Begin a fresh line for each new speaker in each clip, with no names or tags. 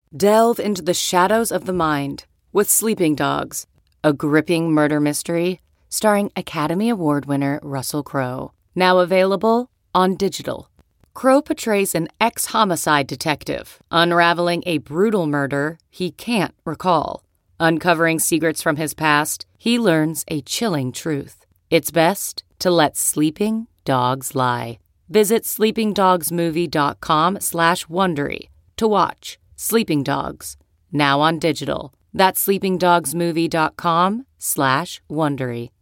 Delve into the shadows of the mind with Sleeping Dogs, a gripping murder mystery starring Academy Award winner Russell Crowe. Now available on digital. Crowe portrays an ex-homicide detective unraveling a brutal murder he can't recall. Uncovering secrets from his past, he learns a chilling truth. It's best to let sleeping dogs lie. Visit sleepingdogsmovie.com/Wondery to watch Sleeping Dogs, now on digital. That's sleepingdogsmovie.com/Wondery.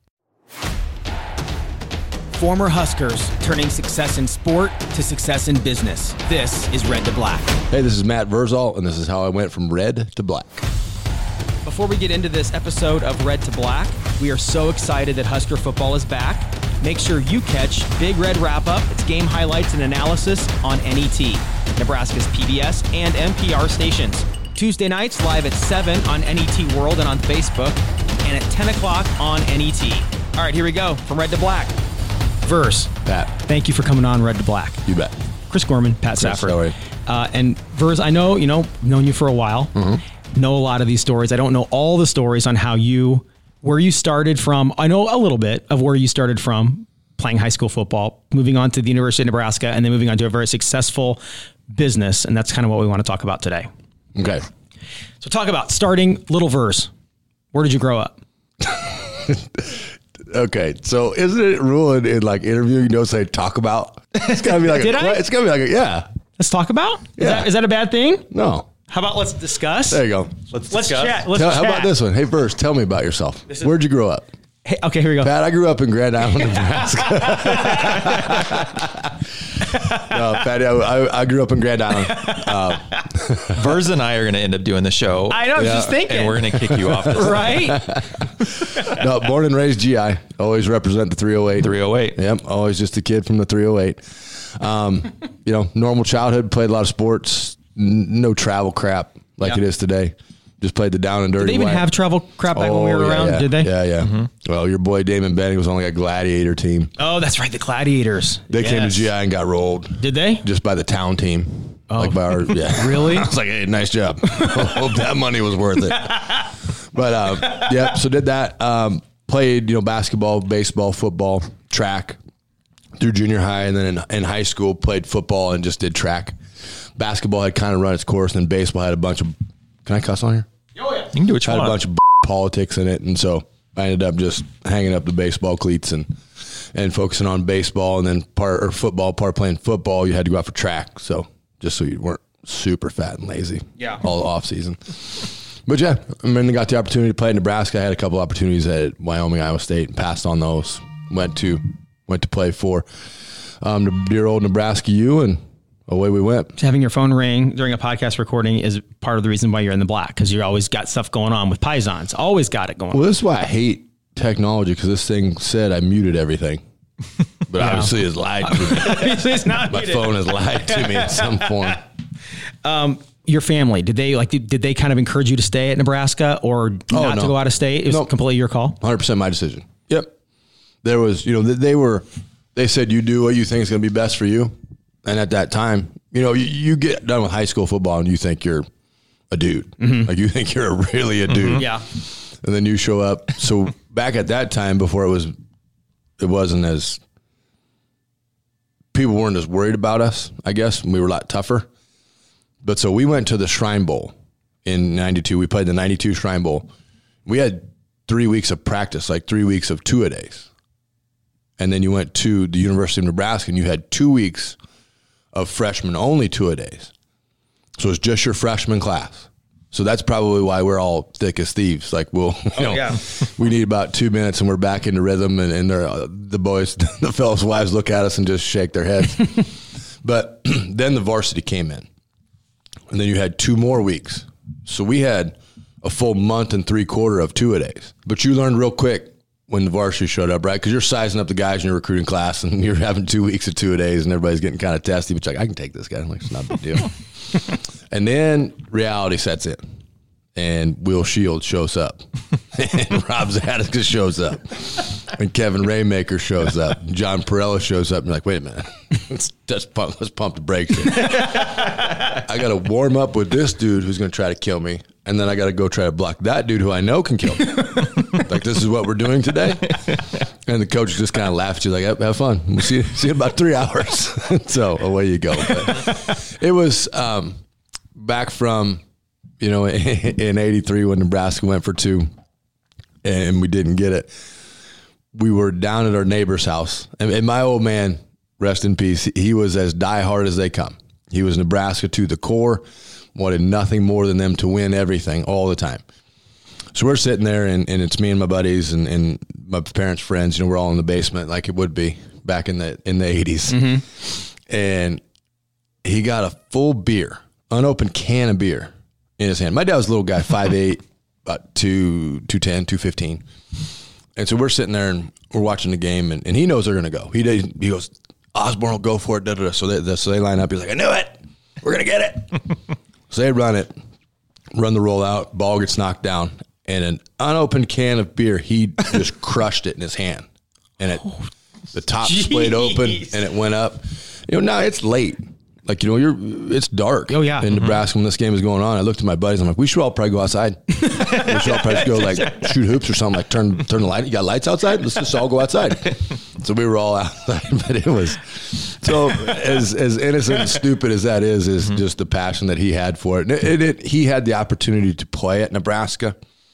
Former Huskers turning success in sport to success in business. This is Red to Black.
Hey, this is Matt Verzal, and this is how I went from red to black.
Before we get into this episode of Red to Black, we are so excited that Husker football is back. Make sure you catch Big Red Wrap-Up, its game highlights and analysis on NET, Nebraska's PBS and NPR stations. Tuesday nights live at 7 on NET World and on Facebook, and at 10 o'clock on NET. All right, here we go, from Red to Black. Verse.
Pat.
Thank you for coming on Red to Black.
You bet.
Chris Gorman, Pat Safford.
Sorry.
And Verse, I know, known you for a while. Mm-hmm. Know a lot of these stories. I don't know all the stories on where you started from. I know a little bit of where you started from playing high school football, moving on to the University of Nebraska, and then moving on to a very successful business. And that's kind of what we want to talk about today.
Okay.
So talk about starting little Verse. Where did you grow up?
Okay, so isn't it rule in like interview you don't say talk about? It's gotta be like it's gotta be like yeah.
Let's talk about?
Yeah.
Is that a bad thing?
No.
How about let's discuss?
There you go.
Let's chat.
How about this one? Hey, Verse, tell me about yourself. Where'd you grow up?
Hey, okay, here we go.
Pat, I grew up in Grand Island, Nebraska. No, Pat, I grew up in Grand Island.
Verz and I are going to end up doing the show.
I know, I was just thinking.
And we're going to kick you off this
right?
No, born and raised GI. Always represent the 308.
308.
Yep, always just a kid from the 308. Normal childhood, played a lot of sports. No travel crap like it is today. Just played the down and dirty.
Did they even have travel crap back when we were around?
Yeah.
Did they?
Yeah, yeah.
Mm-hmm.
Well, your boy Damon Benning was on like a gladiator team.
Oh, that's right. The Gladiators.
They came to GI and got rolled.
Did they?
Just by the town team.
Oh.
Like by our, yeah.
Really?
I was like, hey, nice job. Hope that money was worth it. But, so did that. Played, basketball, baseball, football, track through junior high. And then in high school, played football and just did track. Basketball had kind of run its course, and then baseball had a bunch of, can I cuss on here?
Oh, yeah.
You can do what you want.
Had a bunch of politics in it, and so I ended up just hanging up the baseball cleats and focusing on baseball, and then part playing football. You had to go out for track, so just so you weren't super fat and lazy.
Yeah.
All off season. But yeah, I got the opportunity to play in Nebraska. I had a couple opportunities at Wyoming, Iowa State, and passed on those. Went to play for the dear old Nebraska U, and away we went.
Having your phone ring during a podcast recording is part of the reason why you're in the black, because you always got stuff going on with Pisons. Always got it going on.
Well, this is why I hate technology, because this thing said I muted everything. But obviously it's lied to me.
Obviously it's not
My
muted.
phone has lied to me in some form.
Your family, did they kind of encourage you to stay at Nebraska or not to go out of state? It was completely your call?
100% my decision. Yep. There was, they said you do what you think is going to be best for you. And at that time, you get done with high school football and you think you're a dude. Mm-hmm. Like you think you're really a dude.
Mm-hmm. Yeah.
And then you show up. So back at that time, before it wasn't as, people weren't as worried about us, I guess. We were a lot tougher. But so we went to the Shrine Bowl in 92. We played the 92 Shrine Bowl. We had 3 weeks of practice, like 3 weeks of two-a-days. And then you went to the University of Nebraska and you had 2 weeks of freshman only two-a-days. So it's just your freshman class. So that's probably why we're all thick as thieves. Like we need about 2 minutes and we're back into rhythm, and the boys, the fellas' wives look at us and just shake their heads. But then the varsity came in, and then you had 2 more weeks. So we had a full month and 3/4 of two-a-days. But you learned real quick when the varsity showed up, right? Because you're sizing up the guys in your recruiting class, and you're having 2 weeks of two-a-days, and everybody's getting kind of testy. But you're like, I can take this guy. I'm like, it's not a big deal. And then reality sets in. and Will Shields shows up, and Rob Zatechka shows up, and Kevin Raymaker shows up, John Perella shows up, and you're like, wait a minute, let's pump the brakes here. I got to warm up with this dude who's going to try to kill me, and then I got to go try to block that dude who I know can kill me. Like, this is what we're doing today? And the coach just kind of laughed. She's like, have fun. We'll see you in about 3 hours. So away you go. But it was back from, in 83 when Nebraska went for 2 and we didn't get it. We were down at our neighbor's house. And my old man, rest in peace, he was as diehard as they come. He was Nebraska to the core, wanted nothing more than them to win everything all the time. So we're sitting there, and it's me and my buddies and my parents' friends. We're all in the basement like it would be back in the 80s. Mm-hmm. And he got a full beer, unopened can of beer in his hand. My dad was a little guy, 5'8", about 210, 215. And so we're sitting there, and we're watching the game, and he knows they're going to go. He goes, Osborne will go for it, da-da-da. So they line up. He's like, I knew it. We're going to get it. So they run it, run the rollout, ball gets knocked down. And an unopened can of beer, he just crushed it in his hand. And the top splayed open, and it went up. Now it's late. Like, it's dark.
Oh, yeah.
In Nebraska when this game is going on. I looked at my buddies. I'm like, we should all probably go outside. We should all probably go, shoot hoops or something. Like, turn the light. You got lights outside? Let's just all go outside. So we were all outside. But it was so as innocent and stupid as that is just the passion that he had for it. He had the opportunity to play at Nebraska.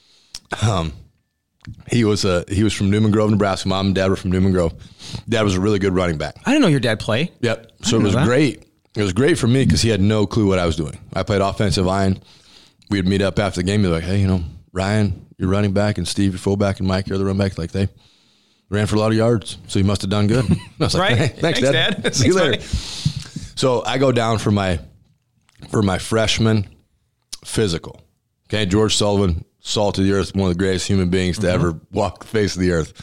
He was from Newman Grove, Nebraska. Mom and dad were from Newman Grove. Dad was a really good running back.
I didn't know your dad played.
Yep. So it was great. It was great for me because he had no clue what I was doing. I played offensive line. We'd meet up after the game. He'd be like, hey, Ryan, you're running back, and Steve, your fullback, and Mike, you're the running back. Like, they ran for a lot of yards, so you must have done good. I was like,
right.
Hey, thanks, Dad. See you later. So I go down for my freshman physical. Okay, George Sullivan, salt of the earth, one of the greatest human beings to ever walk the face of the earth.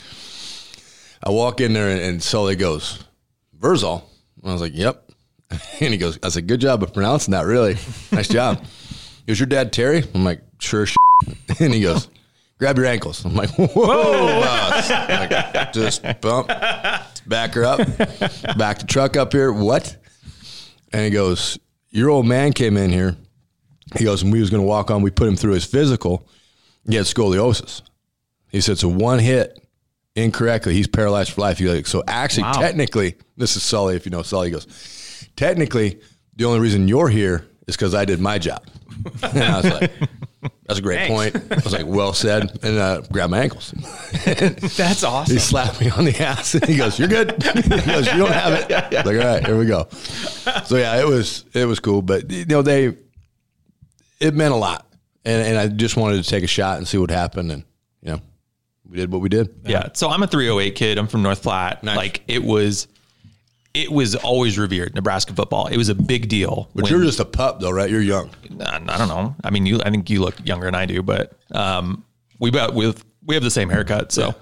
I walk in there, and Sully goes, Verzal. And I was like, yep. And he goes, I said, good job of pronouncing that, really. Nice job. He goes, your dad Terry? I'm like, sure. And he goes, grab your ankles. I'm like, whoa. Like, just bump, back her up, back the truck up here. What? And he goes, your old man came in here. He goes, and we was going to walk on. We put him through his physical. He had scoliosis. He said, so one hit incorrectly, he's paralyzed for life. He goes, so actually, technically, this is Sully, if you know Sully, he goes, technically, the only reason you're here is because I did my job. And I was like, that's a great point. I was like, well said. And grabbed my ankles.
That's awesome.
He slapped me on the ass, and he goes, you're good. He goes, you don't have it. Like, all right, here we go. So, yeah, it was cool. But, it meant a lot. And I just wanted to take a shot and see what happened. And, we did what we did.
Yeah. So I'm a 308 kid. I'm from North Platte.
Nice.
Like, it was always revered, Nebraska football. It was a big deal.
But you're just a pup, though, right? You're young.
I don't know. I mean, I think you look younger than I do, but we have the same haircut. So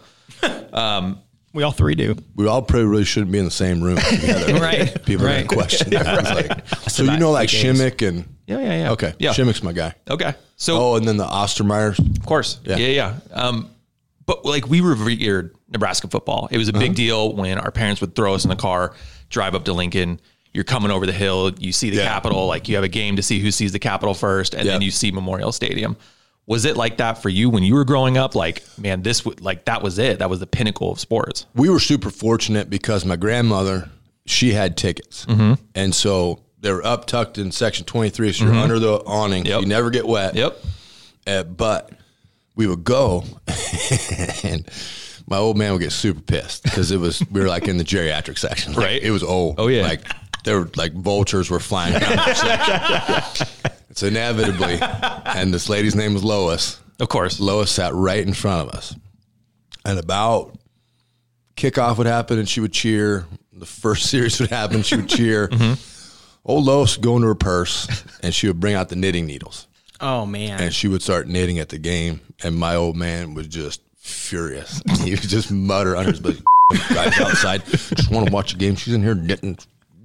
we all three do.
We all probably really shouldn't be in the same room together.
Right.
People are going to question that. It's like, so like Shimmick and...
Yeah.
Okay.
Yeah.
Shimmick's my guy.
Okay. So
and then the Ostermeyers.
Of course. Yeah. But we revered Nebraska football. It was a big deal when our parents would throw us in the car, drive up to Lincoln. You're coming over the hill. You see the Capitol. Like, you have a game to see who sees the Capitol first, and then you see Memorial Stadium. Was it like that for you when you were growing up? Like, man, that was it. That was the pinnacle of sports.
We were super fortunate because my grandmother, she had tickets. And so they were up tucked in section 23. So you're under the awning. Yep. You never get wet.
Yep.
But we would go, and my old man would get super pissed because we were like in the geriatric section. Like,
right.
It was old.
Oh, yeah.
Like, there were like vultures were flying around the section. So inevitably, and this lady's name was Lois.
Of course.
Lois sat right in front of us. And about kickoff would happen, and she would cheer. The first series would happen, she would cheer. Old Lois would go into her purse, and she would bring out the knitting needles.
Oh, man.
And she would start knitting at the game, and my old man was just furious. He would just mutter under his breath, guys outside, just want to watch the game. She's in here knitting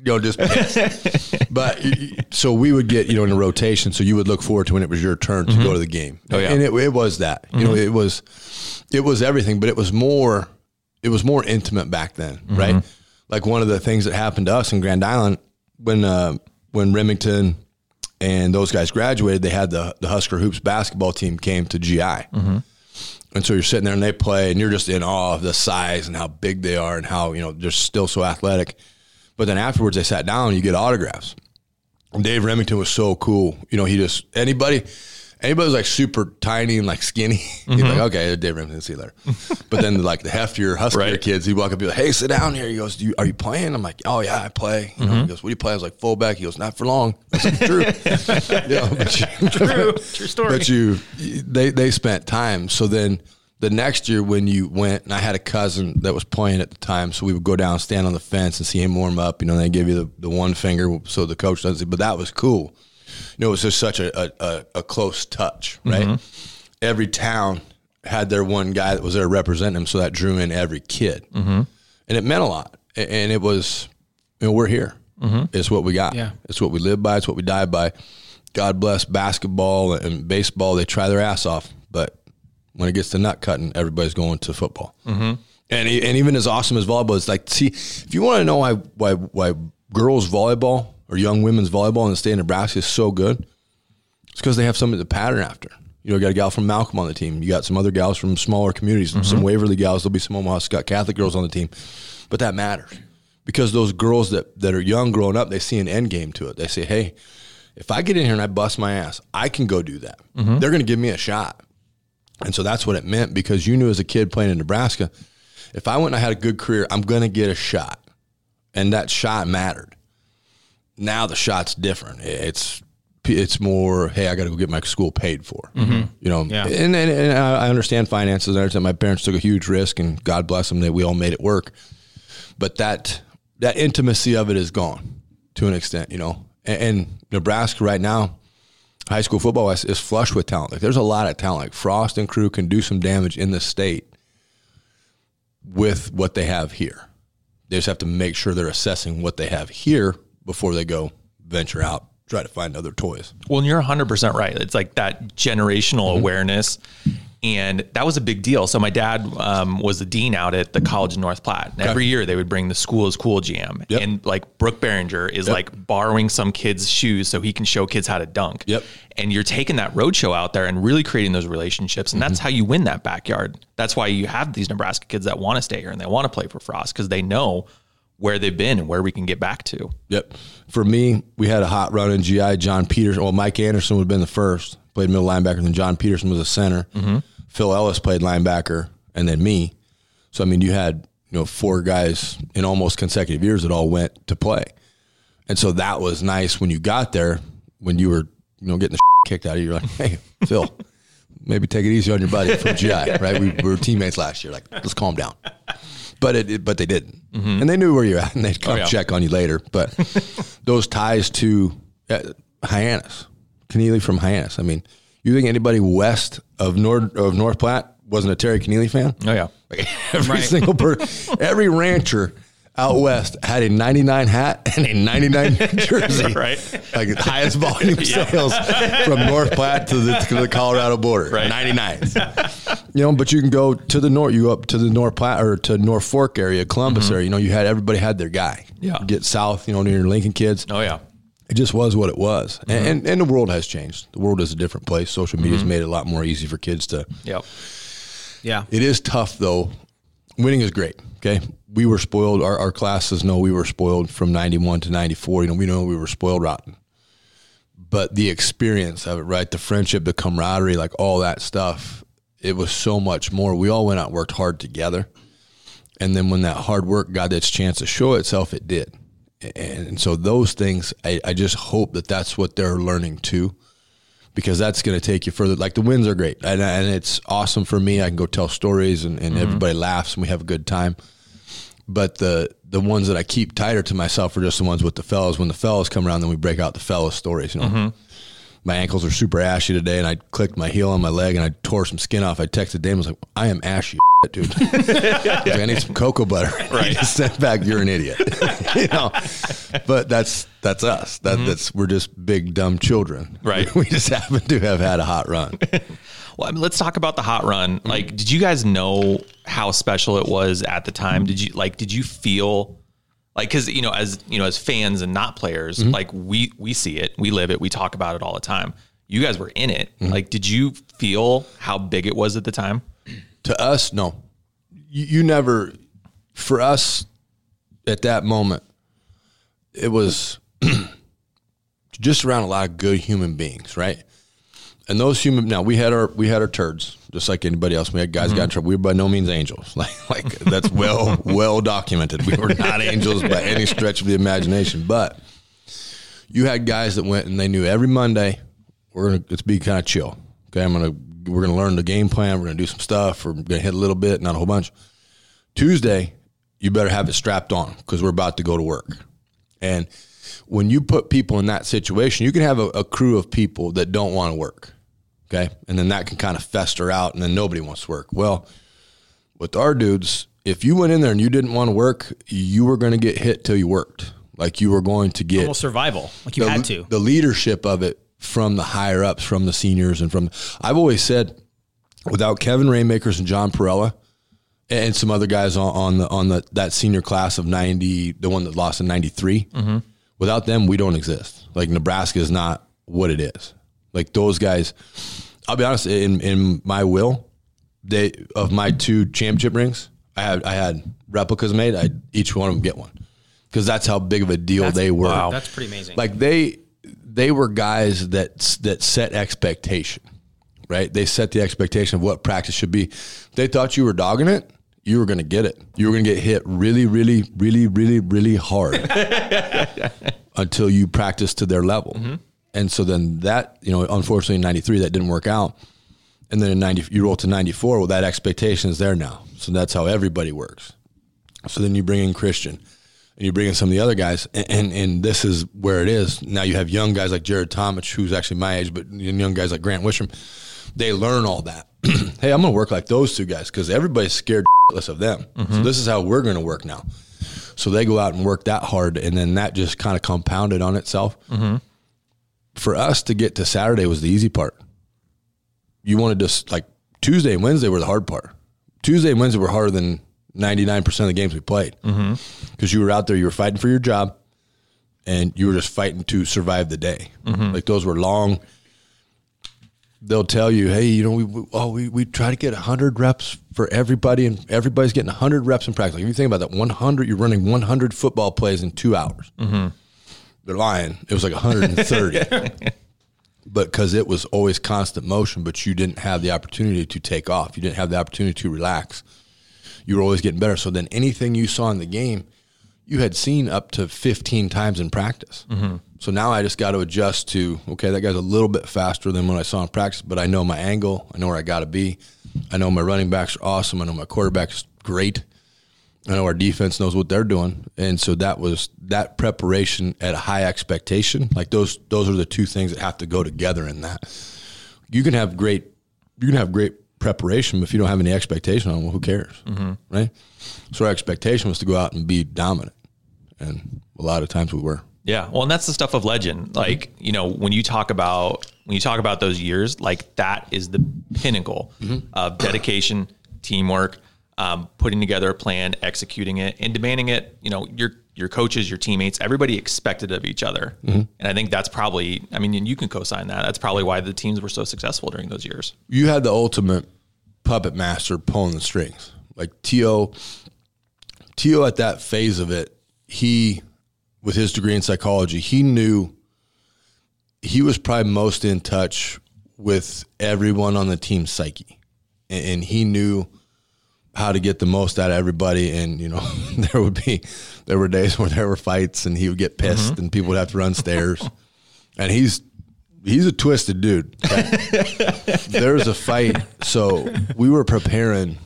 just pissed. But so we would get, in a rotation. So you would look forward to when it was your turn to go to the game.
Oh, yeah.
And it was that, it was everything, but it was more intimate back then. Right. Like one of the things that happened to us in Grand Island when Remington and those guys graduated, they had the Husker Hoops basketball team came to GI. And so you're sitting there and they play and you're just in awe of the size and how big they are and how, they're still so athletic. But then afterwards they sat down and you get autographs. And Dave Remington was so cool. He just, anybody was like super tiny and like skinny. He's like, okay, Dave Remington, see you later. But then like the heftier, huskier kids, he'd walk up and be like, hey, sit down here. He goes, are you playing? I'm like, oh yeah, I play. He goes, what do you play? I was like, fullback. He goes, not for long. I was like, true.
True story.
But they spent time. So then the next year when you went, and I had a cousin that was playing at the time, so we would go down, stand on the fence and see him warm up. And they give you the one finger so the coach doesn't see. But that was cool. It was just such a close touch, right? Every town had their one guy that was there representing them, so that drew in every kid. And it meant a lot. And it was, we're here. It's what we got.
Yeah. It's
what we live by. It's what we die by. God bless basketball and baseball. They try their ass off. But when it gets to nut cutting, everybody's going to football. And even as awesome as volleyball is, like, see, if you want to know why girls volleyball or young women's volleyball in the state of Nebraska is so good, it's because they have something to pattern after. You got a gal from Malcolm on the team. You got some other gals from smaller communities, some Waverly gals. There'll be some Omaha Scott Catholic girls on the team. But that matters because those girls that are young growing up, they see an end game to it. They say, hey, if I get in here and I bust my ass, I can go do that. They're going to give me a shot. And so that's what it meant because you knew as a kid playing in Nebraska, if I went and I had a good career, I'm going to get a shot. And that shot mattered. Now the shot's different. It's more, hey, I got to go get my school paid for.
Yeah.
And I understand finances. I understand my parents took a huge risk, and God bless them, we all made it work. But that intimacy of it is gone to an extent, And Nebraska right now, high school football is flush with talent. Like there's a lot of talent. Like Frost and crew can do some damage in the state with what they have here. They just have to make sure they're assessing what they have here before they go venture out, try to find other toys.
Well, and you're 100% right. It's like that generational awareness. And that was a big deal. So my dad was the dean out at the College of North Platte. And every year they would bring the School is Cool jam. And like Brooke Behringer is like borrowing some kid's shoes so he can show kids how to dunk. And you're taking that roadshow out there and really creating those relationships. And that's how you win that backyard. That's why you have these Nebraska kids that want to stay here and they want to play for Frost because they know where they've been and where we can get back to.
For me, we had a hot run in GI. John Peterson, Mike Anderson would have been the first, played middle linebacker, and then John Peterson was a center. Phil Ellis played linebacker, and then me. So, you had, 4 guys in almost consecutive years that all went to play. And so that was nice when you got there, when you were, getting the kicked out of you. You're like, hey, Phil, maybe take it easy on your buddy from GI, right? We were teammates last year. Like, let's calm down. But they didn't. And they knew where you're at, and they'd come check on you later. But those ties to Hyannis, Keneally from Hyannis. You think anybody west of North Platte wasn't a Terry Keneally fan?
Oh, yeah.
Like every single person, every rancher out west had a 99 hat and a 99 jersey. Like the highest volume sales from North Platte to the Colorado border. 99s. But you can go to the north. You go up to the North Platte or to North Fork area, Columbus area. Everybody had their guy. You get south, near your Lincoln kids.
Oh, yeah.
It just was what it was. And the world has changed. The world is a different place. Social media's made it a lot more easy for kids to.
Yeah.
It is tough, though. Winning is great, okay? We were spoiled. Our classes know we were spoiled from 91 to 94. We know we were spoiled rotten. But the experience of it, right? The friendship, the camaraderie, like all that stuff, it was so much more. We all went out and worked hard together. And then when that hard work got its chance to show itself, it did. And so those things, I just hope that that's what they're learning too, because that's going to take you further. Like the wins are great, and it's awesome for me. I can go tell stories, and everybody laughs, and we have a good time. But the ones that I keep tighter to myself are just the ones with the fellas. When the fellas come around, then we break out the fellas stories. my ankles are super ashy today, and I clicked my heel on my leg, and I tore some skin off. I texted Damon, I was like, I am ashy, dude. I was like, I need some cocoa butter. Right. He just sent back, you're an idiot. But that's us. That's we're just big, dumb children.
Right.
We just happen to have had a hot run.
Well, I mean, let's talk about the hot run. Like, did you guys know how special it was at the time? Did you feel like, cause as fans and not players, like we see it, we live it, we talk about it all the time. You guys were in it. Like, did you feel how big it was at the time?
To us, no. You never, for us at that moment, it was just around a lot of good human beings, right? And those now we had our turds, just like anybody else. We had guys got in trouble. We were by no means angels. Like that's well documented. We were not angels by any stretch of the imagination. But you had guys that went and they knew every Monday let's be kind of chill. Okay, we're gonna learn the game plan. We're gonna do some stuff. We're gonna hit a little bit, not a whole bunch. Tuesday, you better have it strapped on because we're about to go to work. And when you put people in that situation, you can have a crew of people that don't want to work. Okay. And then that can kind of fester out and then nobody wants to work. Well, with our dudes, if you went in there and you didn't want to work, you were going to get hit till you worked. Like you were going to get
almost survival. Like you had to.
The leadership of it from the higher ups, from the seniors and I've always said without Kevin Raymakers and John Perella and some other guys on that senior class of 90, the one that lost in 93, without them, we don't exist. Like Nebraska is not what it is. Like those guys, I'll be honest, in my will, of my 2 championship rings, I had replicas made. Each one of them get one because that's how big of a deal they were.
Wow, that's pretty amazing.
Like they were guys that set expectation, right? They set the expectation of what practice should be. They thought you were dogging it. You were going to get it. You were going to get hit really, really, really, really, really hard until you practiced to their level. And so then that, unfortunately in 93, that didn't work out. And then in 90, you roll to 94. Well, that expectation is there now. So that's how everybody works. So then you bring in Christian and you bring in some of the other guys. And this is where it is. Now you have young guys like Jared Tomich, who's actually my age, but young guys like Grant Wisham. They learn all that. Hey, I'm going to work like those 2 guys because everybody's scared of them. So this is how we're going to work now. So they go out and work that hard, and then that just kind of compounded on itself. For us to get to Saturday was the easy part. You wanted to, like, Tuesday and Wednesday were the hard part. Tuesday and Wednesday were harder than 99% of the games we played because you were out there, you were fighting for your job, and you were just fighting to survive the day. Like those were long. They'll tell you, hey, we try to get 100 reps for everybody, and everybody's getting 100 reps in practice. Like if you think about that, 100, you're running 100 football plays in 2 hours. They're lying. It was like 130. But because it was always constant motion, but you didn't have the opportunity to take off. You didn't have the opportunity to relax. You were always getting better. So then anything you saw in the game, you had seen up to 15 times in practice. So now I just got to adjust to, okay, that guy's a little bit faster than what I saw in practice, but I know my angle. I know where I got to be. I know my running backs are awesome. I know my quarterback is great. I know our defense knows what they're doing. And so that was that preparation at a high expectation. Like those are the 2 things that have to go together in that. You can have great preparation, but if you don't have any expectation on it, well, who cares? Right? So our expectation was to go out and be dominant. And a lot of times we were.
Yeah. Well, and that's the stuff of legend. Like, when you talk about those years, like that is the pinnacle of dedication, teamwork, putting together a plan, executing it, and demanding it. Your coaches, your teammates, everybody expected of each other. And I think that's probably, and you can co-sign that. That's probably why the teams were so successful during those years.
You had the ultimate puppet master pulling the strings. Like T.O. at that phase of it, he, with his degree in psychology, he knew he was probably most in touch with everyone on the team's psyche. And he knew how to get the most out of everybody. And, there were days where there were fights and he would get pissed and people would have to run stairs. And he's a twisted dude. There was a fight. So we were preparing.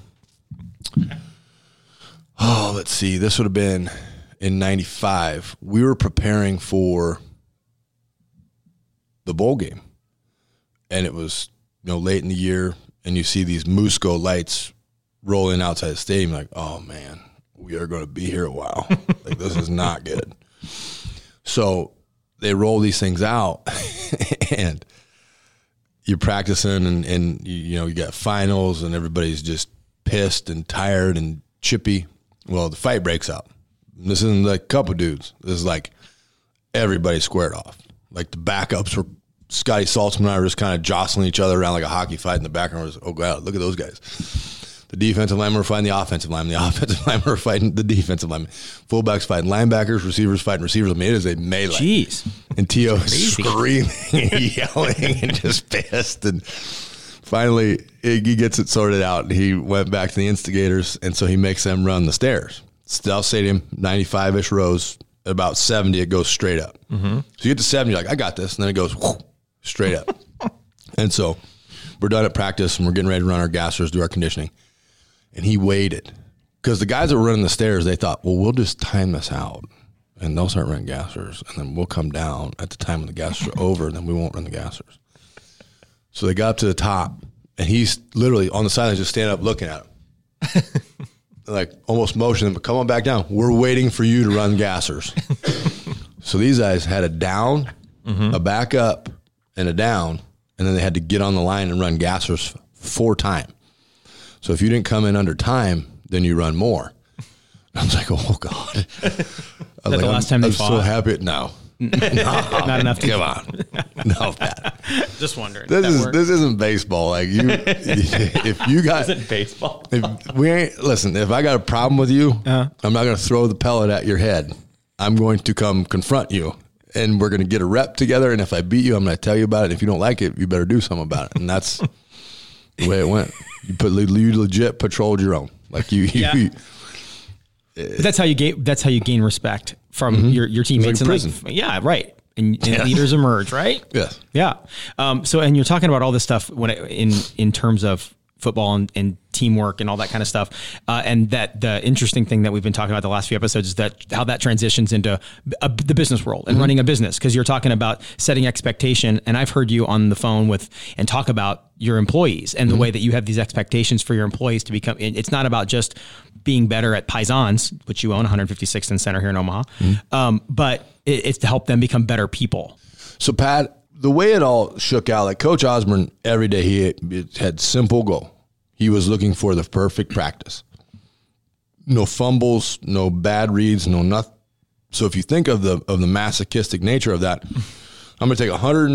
Let's see. This would have been in 95. We were preparing for the bowl game. and it was, late in the year, and you see these Musco lights rolling outside the stadium, like, oh man, we are going to be here a while. Like, this is not good. So they roll these things out, and you're practicing, and you got finals, and everybody's just pissed and tired and chippy. Well, the fight breaks out. This isn't like a couple dudes. This is like everybody squared off. Like, the backups were, Scotty Saltzman and I were just kind of jostling each other around like a hockey fight in the background. Was, oh, God, look at those guys. The defensive linemen were fighting the offensive linemen. The offensive linemen were fighting the defensive linemen. Fullbacks fighting linebackers, receivers fighting receivers. I mean, it is a melee.
Jeez.
And T.O. is screaming and yelling and just pissed. And finally, he gets it sorted out. And he went back to the instigators, and so he makes them run the stairs. South Stadium, 95-ish rows. At about 70, it goes straight up. Mm-hmm. So you get to 70, you're like, I got this. And then it goes straight up. And so we're done at practice, and we're getting ready to run our gassers, do our conditioning. And he waited, because the guys that were running the stairs, they thought, well, we'll just time this out, and they'll start running gassers, and then we'll come down at the time when the gassers are over, and then we won't run the gassers. So they got up to the top, and he's literally on the sideline just standing up looking at him. Like, almost motioning, but come on back down. We're waiting for you to run gassers. So these guys had a down, a back up, and a down, and then they had to get on the line and run gassers 4 times. So if you didn't come in under time, then you run more. I was like, oh, God.
The last time they fought?
I'm so happy. No.
Not enough to
come on. No, Pat.
Just wondering.
This isn't baseball. Like, if you got,
Is it baseball?
If I got a problem with you, I'm not going to throw the pellet at your head. I'm going to come confront you, and we're going to get a rep together. And if I beat you, I'm going to tell you about it. If you don't like it, you better do something about it. And that's the way it went. You legit patrolled your own. Like,
But that's how you gain respect from your teammates.
Like prison.
Yeah, right. And leaders emerge, right?
Yes.
Yeah. So, and you're talking about all this stuff in terms of football and teamwork and all that kind of stuff. And that the interesting thing that we've been talking about the last few episodes is that how that transitions into the business world and running a business. Because you're talking about setting expectation. And I've heard you on the phone and talk about your employees and the way that you have these expectations for your employees to become. It's not about just being better at Paisans, which you own, 156th and Center here in Omaha, but it's to help them become better people.
So, Pat, the way it all shook out, like Coach Osborne, every day he had simple goal. He was looking for the perfect practice. No fumbles, no bad reads, no nothing. So if you think of the masochistic nature of that, I'm going to take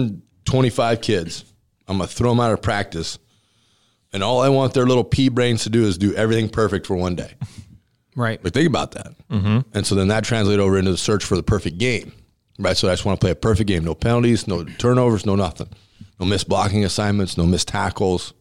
125 kids. I'm going to throw them out of practice. And all I want their little pea brains to do is do everything perfect for one day.
Right.
But think about that. And so then that translates over into the search for the perfect game. Right, so I just want to play a perfect game. No penalties, no turnovers, no nothing. No missed blocking assignments, no missed tackles.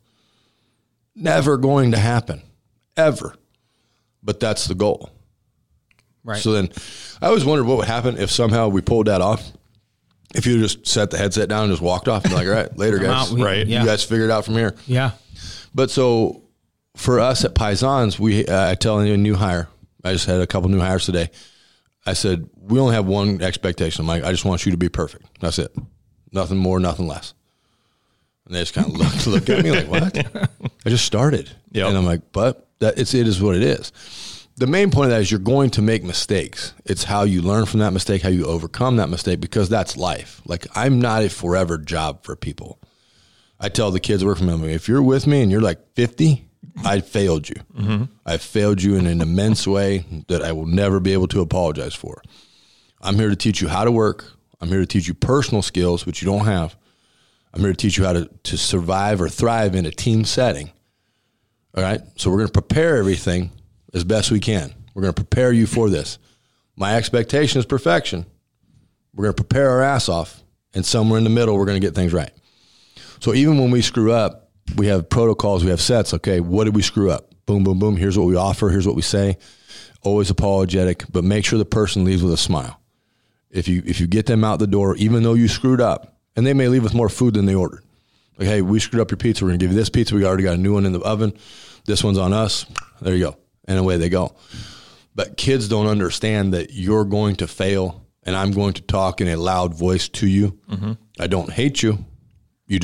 Never going to happen, ever. But that's the goal.
Right.
So then I always wondered what would happen if somehow we pulled that off. If you just set the headset down and just walked off and be like, all right, later, guys.
Right.
You guys figure it out from here.
Yeah.
But so for us at Paisans, I tell a new hire. I just had a couple new hires today. I said, we only have one expectation, Mike. I just want you to be perfect. That's it. Nothing more, nothing less. And they just kind of looked at me like, what? I just started. Yep. And I'm like, but it is what it is. The main point of that is you're going to make mistakes. It's how you learn from that mistake, how you overcome that mistake, because that's life. Like, I'm not a forever job for people. I tell the kids work for me, if you're with me and you're like 50, I failed you. I failed you in an immense way that I will never be able to apologize for. I'm here to teach you how to work. I'm here to teach you personal skills, which you don't have. I'm here to teach you how to survive or thrive in a team setting. All right? So we're going to prepare everything as best we can. We're going to prepare you for this. My expectation is perfection. We're going to prepare our ass off, and somewhere in the middle, we're going to get things right. So even when we screw up, we have protocols, we have sets. Okay, what did we screw up? Boom, boom, boom. Here's what we offer. Here's what we say. Always apologetic, but make sure the person leaves with a smile. If you get them out the door, even though you screwed up, and they may leave with more food than they ordered. Like, hey, we screwed up your pizza. We're going to give you this pizza. We already got a new one in the oven. This one's on us. There you go. And away they go. But kids don't understand that you're going to fail, and I'm going to talk in a loud voice to you. I don't hate you. You just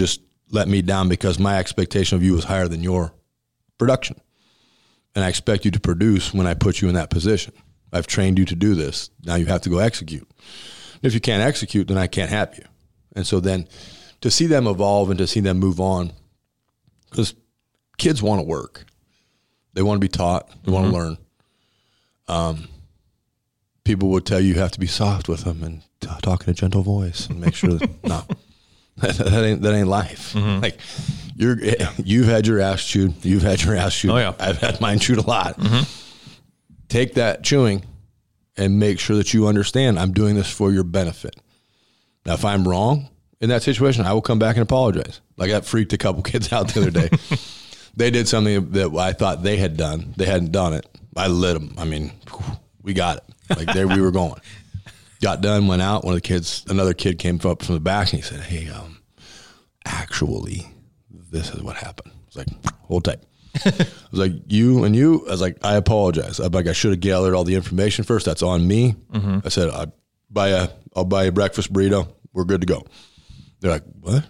let me down because my expectation of you was higher than your production. And I expect you to produce when I put you in that position. I've trained you to do this. Now you have to go execute. If you can't execute, then I can't have you. And so then to see them evolve and to see them move on, because kids want to work. They want to be taught. They want to learn. People would tell you have to be soft with them and talk in a gentle voice and make sure that, no, that ain't life. Like you've had your ass chewed. You've had your ass chewed.
Oh, yeah.
I've had mine chewed a lot. Take that chewing and make sure that you understand I'm doing this for your benefit. Now, if I'm wrong in that situation, I will come back and apologize. Like I freaked a couple kids out the other day. They did something that I thought they had done. They hadn't done it. I lit them. I mean, we got it. Like there we were going. Got done, went out. Another kid came up from the back and he said, hey, actually, this is what happened. I was like, hold tight. I was like, you and you? I was like, I apologize. I should have gathered all the information first. That's on me. I said, I'll buy a breakfast burrito. We're good to go. They're like, what?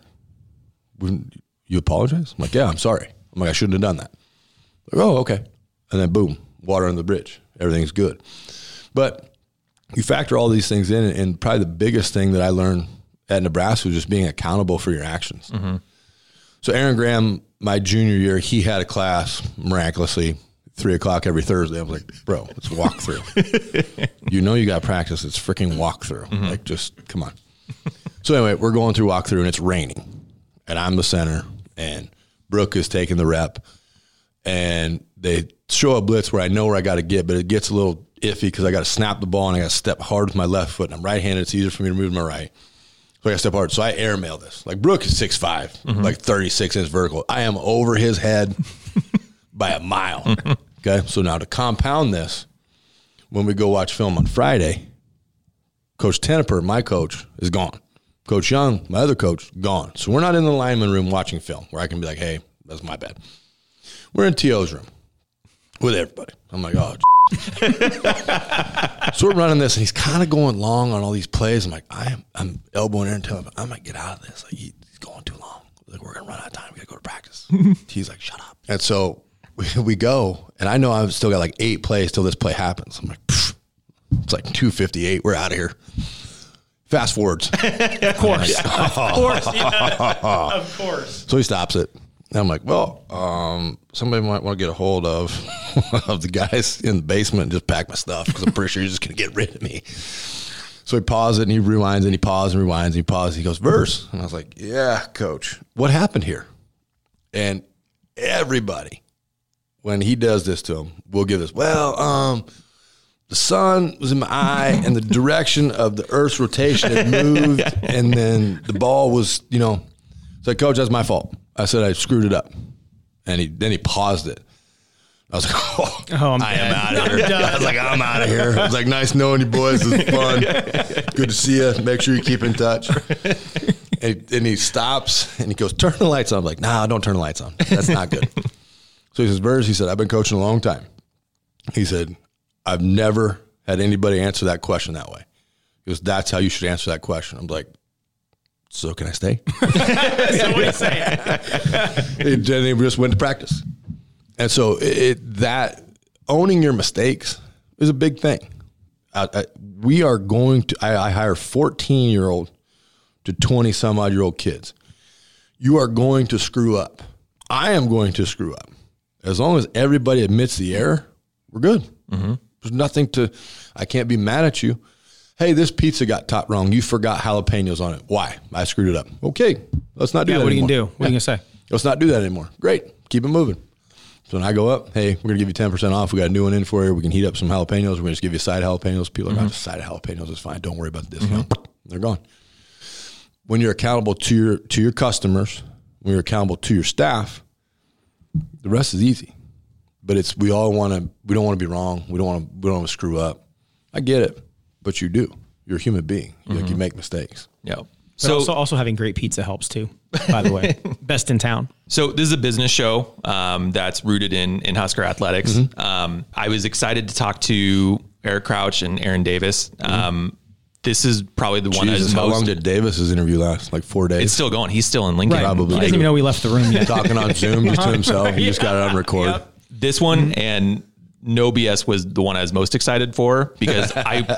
You apologize? I'm like, yeah, I'm sorry. I'm like, I shouldn't have done that. Like, oh, okay. And then boom, water on the bridge. Everything's good. But you factor all these things in, and probably the biggest thing that I learned at Nebraska was just being accountable for your actions. So Aaron Graham, my junior year, he had a class miraculously 3:00 every Thursday. I was like, bro, let's walk through. You got to practice. It's freaking walk through. Like, just come on. So anyway, we're going through walkthrough and it's raining and I'm the center and Brooke is taking the rep and they show a blitz where I know where I got to get, but it gets a little iffy because I got to snap the ball and I got to step hard with my left foot and I'm right-handed. It's easier for me to move to my right. So I got to step hard. So I airmail this. Like Brooke is 6'5", like 36 inches vertical. I am over his head by a mile. Okay. So now to compound this, when we go watch film on Friday, Coach Tenneper, my coach, is gone. Coach Young, my other coach, gone. So we're not in the lineman room watching film where I can be like, hey, that's my bad. We're in T.O.'s room with everybody. I'm like, oh, so we're running this, and he's kind of going long on all these plays. I'm like, I'm elbowing in and telling him, I might get out of this. Like, he's going too long. Like, we're going to run out of time. We got to go to practice. He's like, shut up. And so we go, and I know I've still got like 8 plays till this play happens. I'm like, pfft. It's like 2:58. We're out of here. Fast forwards.
Of course. Of course. Yeah. Of course.
So he stops it. And I'm like, well, somebody might want to get a hold of the guys in the basement and just pack my stuff because I'm pretty sure you're just going to get rid of me. So he paused it and he rewinds and he paused and rewinds and he paused. He goes, verse. And I was like, yeah, coach, what happened here? And everybody, when he does this to him, will give this, well, the sun was in my eye and the direction of the Earth's rotation had moved. And then the ball was, it's like, coach, that's my fault. I said, I screwed it up. And then he paused it. I was like, I am out of here. I was like, I'm out of here. I was like, nice knowing you boys. It was fun. Good to see you. Make sure you keep in touch. And he stops and he goes, turn the lights on. I'm like, nah, don't turn the lights on. That's not good. So he says, Verse, he said, I've been coaching a long time. He said, I've never had anybody answer that question that way. He goes, that's how you should answer that question. I'm like, so can I stay?
So what do you say?
Then he just went to practice. And so that owning your mistakes is a big thing. We are going to, I hire 14-year-old to 20-some-odd-year-old kids. You are going to screw up. I am going to screw up. As long as everybody admits the error, we're good. Mm-hmm. There's nothing I can't be mad at you. Hey, this pizza got topped wrong. You forgot jalapenos on it. Why? I screwed it up. Okay, let's not do that anymore.
What are you going to do? What are you going to say?
Let's not do that anymore. Great. Keep it moving. So when I go up, hey, we're going to give you 10% off. We got a new one in for you. We can heat up some jalapenos. We're going to just give you a side of jalapenos. People are like, just side of jalapenos is fine. Don't worry about the discount. They're gone. When you're accountable to your customers, when you're accountable to your staff, the rest is easy. But we don't want to be wrong. We don't want to screw up. I get it, but you do. You're a human being. You make mistakes.
Yeah.
So also having great pizza helps too, by the way. Best in town. So
this is a business show that's rooted in Husker athletics. Mm-hmm. I was excited to talk to Eric Crouch and Aaron Davis. this is probably the one that is
how
most.
long did Davis's interview last? Like 4 days?
It's still going. He's still in Lincoln.
Right.
Probably.
He doesn't even know we left the room yet.
Talking on Zoom just to himself. He just got it on record.
Yep.
This one and No BS was the one I was most excited for because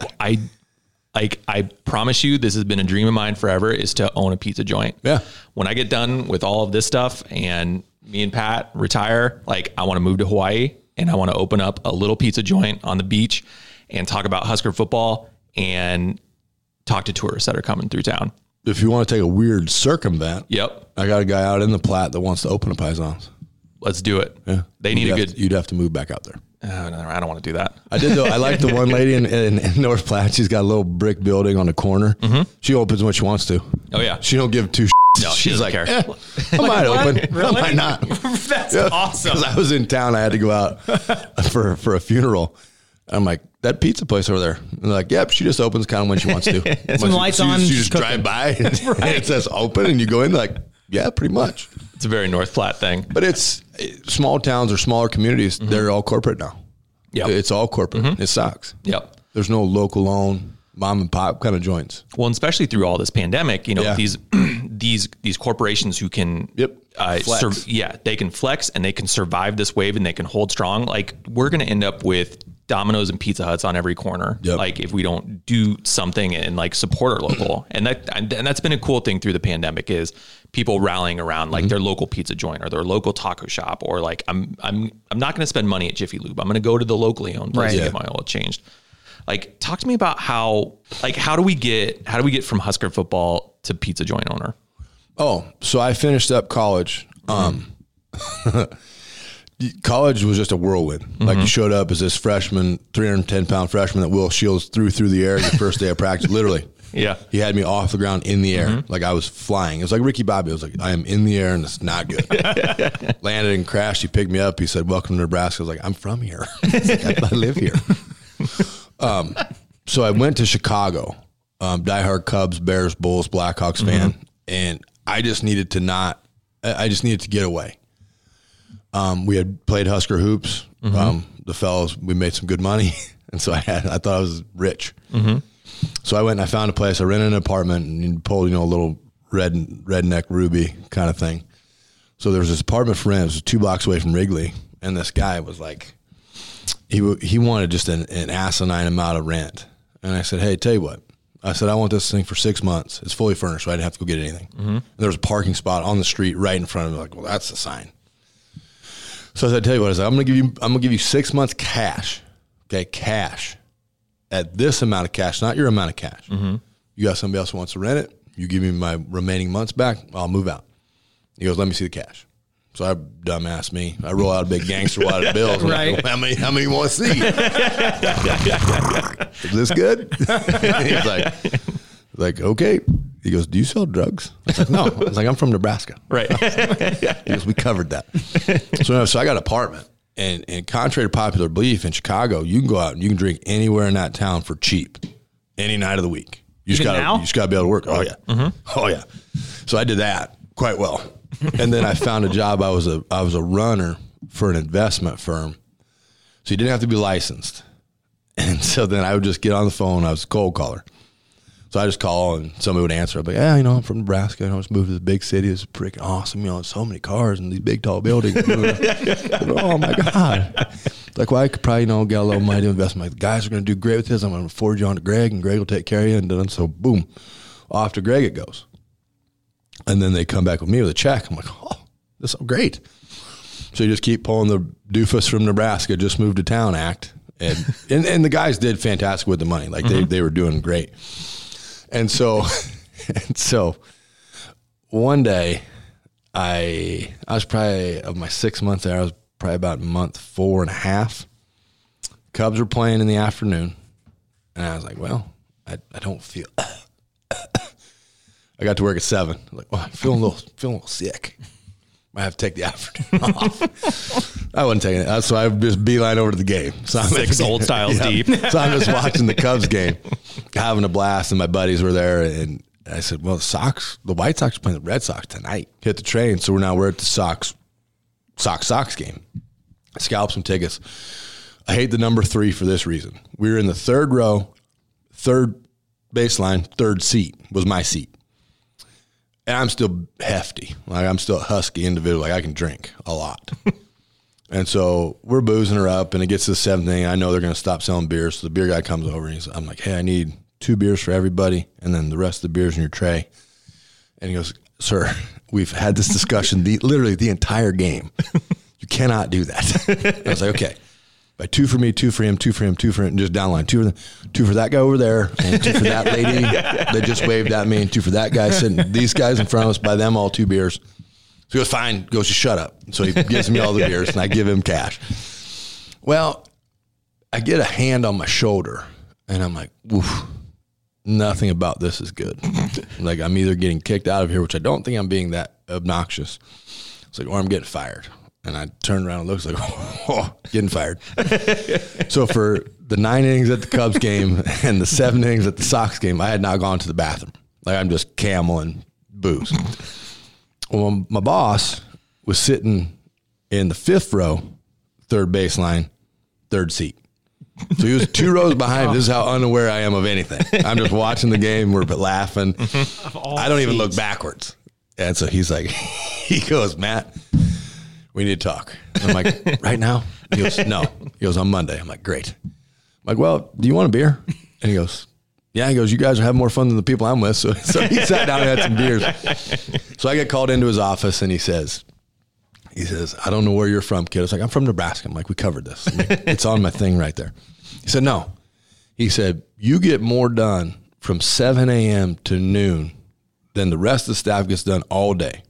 I promise you, this has been a dream of mine forever, is to own a pizza joint.
Yeah.
When I get done with all of this stuff and me and Pat retire, like I want to move to Hawaii and I want to open up a little pizza joint on the beach and talk about Husker football and talk to tourists that are coming through town.
If you want to take a weird circumvent,
Yep.
I got a guy out in the Platte that wants to open a Paisans.
Let's do it.
Yeah.
They need
You'd have to move back out there.
No, I don't want to do that.
I did though. I like the one lady in North Platte. She's got a little brick building on the corner. She opens when she wants to.
Oh yeah.
She don't give two shits.
No, she
She's
doesn't
like,
care.
I might open.
Really?
I might not.
That's awesome.
Because I was in town. I had to go out for a funeral. I'm like, that pizza place over there. And they're like, yep, she just opens kind of when she wants to.
Some lights on,
You
she's
just
cooking.
drive by and it says open and you go in like, yeah, pretty much.
It's a very North Platte thing.
But it's small towns or smaller communities. They're all corporate now.
Yep.
It's all corporate. It sucks.
Yep.
There's no local owned mom and pop kind of joints.
Well, and especially through all this pandemic, you know,
Yeah.
these corporations who can,
Flex.
they can flex and they can survive this wave and they can hold strong. Like we're going to end up with Domino's and Pizza Huts on every corner.
Yep.
Like if we don't do something and like support our local, and that's been a cool thing through the pandemic is people rallying around like their local pizza joint or their local taco shop, or like I'm not going to spend money at Jiffy Lube. I'm going to go to the locally owned place
Right.
to
Yeah.
get my oil changed. Like, talk to me about how do we get from Husker football to pizza joint owner?
Oh, so I finished up college. College was just a whirlwind. Like you showed up as this freshman, 310-pound freshman that Will Shields threw through the air the first day of practice. Literally.
Yeah.
He had me off the ground in the air. Like I was flying. It was like Ricky Bobby. It was like, I am in the air and it's not good. Landed and crashed. He picked me up. He said, welcome to Nebraska. I was like, I'm from here. I live here. So I went to Chicago, diehard Cubs, Bears, Bulls, Blackhawks fan. And I just needed to get away. We had played Husker hoops. The fellows, we made some good money. And so I thought I was rich. So I went and I found a place. I rented an apartment and pulled, a little redneck Ruby kind of thing. So there was this apartment for rent. It was 2 blocks away from Wrigley. And this guy was like, he wanted just an asinine amount of rent. And I said, hey, tell you what. I said, I want this thing for 6 months. It's fully furnished, so I didn't have to go get anything. And there was a parking spot on the street right in front of me. Like, well, that's a sign. So I said, tell you what, I said, I'm gonna give you 6 months cash. Okay, cash. At this amount of cash, not your amount of cash. You got somebody else who wants to rent it. You give me my remaining months back, I'll move out. He goes, let me see the cash. So I dumbass me. I roll out a big gangster wad of bills.
Right.
Like, how many you want to see? Is this good? He's like, okay. He goes, do you sell drugs? I was like, no. I was like, I'm from Nebraska.
Right.
He goes, we covered that. So I got an apartment. And contrary to popular belief, in Chicago, you can go out and you can drink anywhere in that town for cheap, any night of the week. You just got to be able to work. Oh yeah, oh yeah. So I did that quite well, and then I found a job. I was a runner for an investment firm, so you didn't have to be licensed. And so then I would just get on the phone. I was a cold caller. So I just call and somebody would answer. I'd be like, yeah, I'm from Nebraska. I just moved to this big city. It's freaking awesome. So many cars and these big, tall buildings. Oh, my God. It's like, well, I could probably, get a little money to invest. The guys are going to do great with this. I'm going to forward you on to Greg, and Greg will take care of you. And then so, boom, off to Greg it goes. And then they come back with me with a check. I'm like, oh, this is great. So you just keep pulling the doofus from Nebraska, just moved to town act. And the guys did fantastic with the money. Like they were doing great. And so one day I was probably, of my 6 months there, I was probably about month 4.5. Cubs were playing in the afternoon. And I was like, well, I don't feel, I got to work at 7. I'm like, well, I'm feeling a little sick. Might have to take the afternoon off. I wasn't taking it. So I just beeline over to the game. So I'm
6 old styles deep.
So I'm just watching the Cubs game, having a blast, and my buddies were there. And I said, well, the White Sox are playing the Red Sox tonight. Hit the train. So we're at the Sox game. Scalp some tickets. I hate the number 3 for this reason. We were in the third row, third baseline, third seat was my seat. And I'm still hefty. Like I'm still a husky individual. Like I can drink a lot. And so we're boozing her up, and it gets to the seventh inning. I know they're going to stop selling beers. So the beer guy comes over, and I'm like, hey, I need 2 beers for everybody, and then the rest of the beers in your tray. And he goes, sir, we've had this discussion literally the entire game. You cannot do that. I was like, okay. By 2 for me, 2 for him, 2 for him, 2 for him, and just downline. 2 for that guy over there, and 2 for that lady that just waved at me, and 2 for that guy sitting. These guys in front of us, buy them all 2 beers. So he goes, fine. Goes, just shut up. So he gives me all the beers, and I give him cash. Well, I get a hand on my shoulder, and I'm like, oof, nothing about this is good. Like, I'm either getting kicked out of here, which I don't think I'm being that obnoxious. It's like, or I'm getting fired. And I turned around and looked like, oh, getting fired. So for the 9 innings at the Cubs game and the 7 innings at the Sox game, I had not gone to the bathroom. Like, I'm just cameling booze. Well, my boss was sitting in the 5th row, third baseline, third seat. So he was 2 rows behind. This is how unaware I am of anything. I'm just watching the game. We're laughing. I don't even look backwards. And so he's like, he goes, Matt, we need to talk. And I'm like, right now? He goes, no. He goes, on Monday. I'm like, great. I'm like, well, do you want a beer? And he goes, yeah. He goes, you guys are having more fun than the people I'm with. So he sat down and had some beers. So I get called into his office, and he says, I don't know where you're from, kid. I was like, I'm from Nebraska. I'm like, we covered this. I'm like, it's on my thing right there. He said, no. He said, you get more done from 7 a.m. to noon than the rest of the staff gets done all day.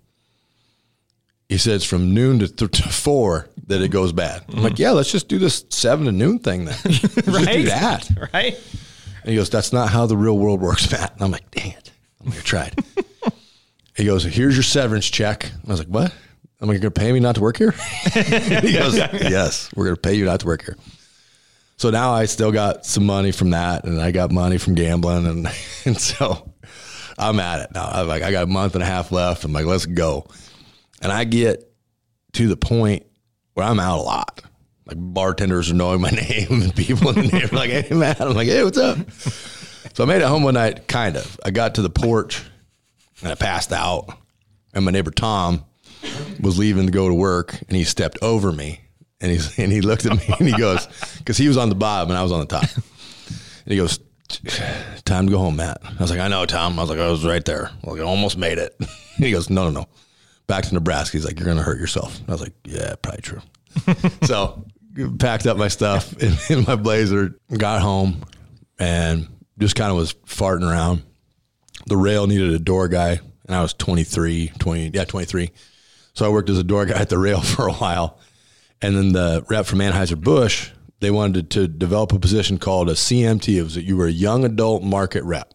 He said it's from noon to 4 that it goes bad. I'm like, yeah, let's just do this 7 to noon thing then. Let's just do that.
Right.
And he goes, that's not how the real world works, Matt. And I'm like, dang it. I'm like, I tried. He goes, here's your severance check. And I was like, what? I'm like, you're going to pay me not to work here? He goes, yes, we're going to pay you not to work here. So now I still got some money from that, and I got money from gambling. And so I'm at it now. I'm like, I got a month and a half left. I'm like, let's go. And I get to the point where I'm out a lot. Like bartenders are knowing my name, and people in the neighborhood are like, hey, man. I'm like, hey, what's up? So I made it home one night, kind of. I got to the porch, and I passed out. And my neighbor, Tom, was leaving to go to work, and he stepped over me. And he looked at me, and he goes, because he was on the bottom, and I was on the top. And he goes, time to go home, Matt. I was like, I know, Tom. I was like, I was right there. Like, I almost made it. And he goes, no. Back to Nebraska. He's like, you're going to hurt yourself. And I was like, yeah, probably true. So packed up my stuff in my blazer, got home, and just kind of was farting around. The rail needed a door guy, and I was 23. So I worked as a door guy at the rail for a while. And then the rep from Anheuser-Busch, they wanted to develop a position called a CMT. It was that you were a young adult market rep.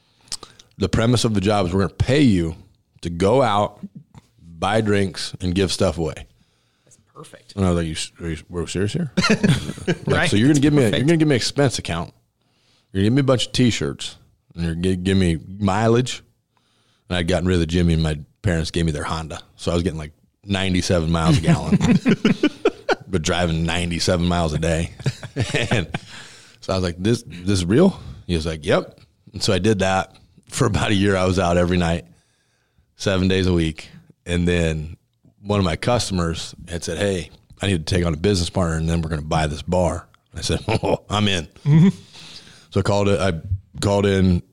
The premise of the job is we're going to pay you to go out, buy drinks, and give stuff away.
That's perfect.
And I was like, we're serious here?
Right.
So you're going to give me an expense account. You're going to give me a bunch of T-shirts, and you're going to give me mileage. And I'd gotten rid of the Jimmy, and my parents gave me their Honda. So I was getting like 97 miles a gallon, but driving 97 miles a day. And so I was like, this is real? He was like, yep. And so I did that for about a year. I was out every night, 7 days a week. And then one of my customers had said, hey, I need to take on a business partner, and then we're going to buy this bar. And I said, oh, I'm in. Mm-hmm. So I called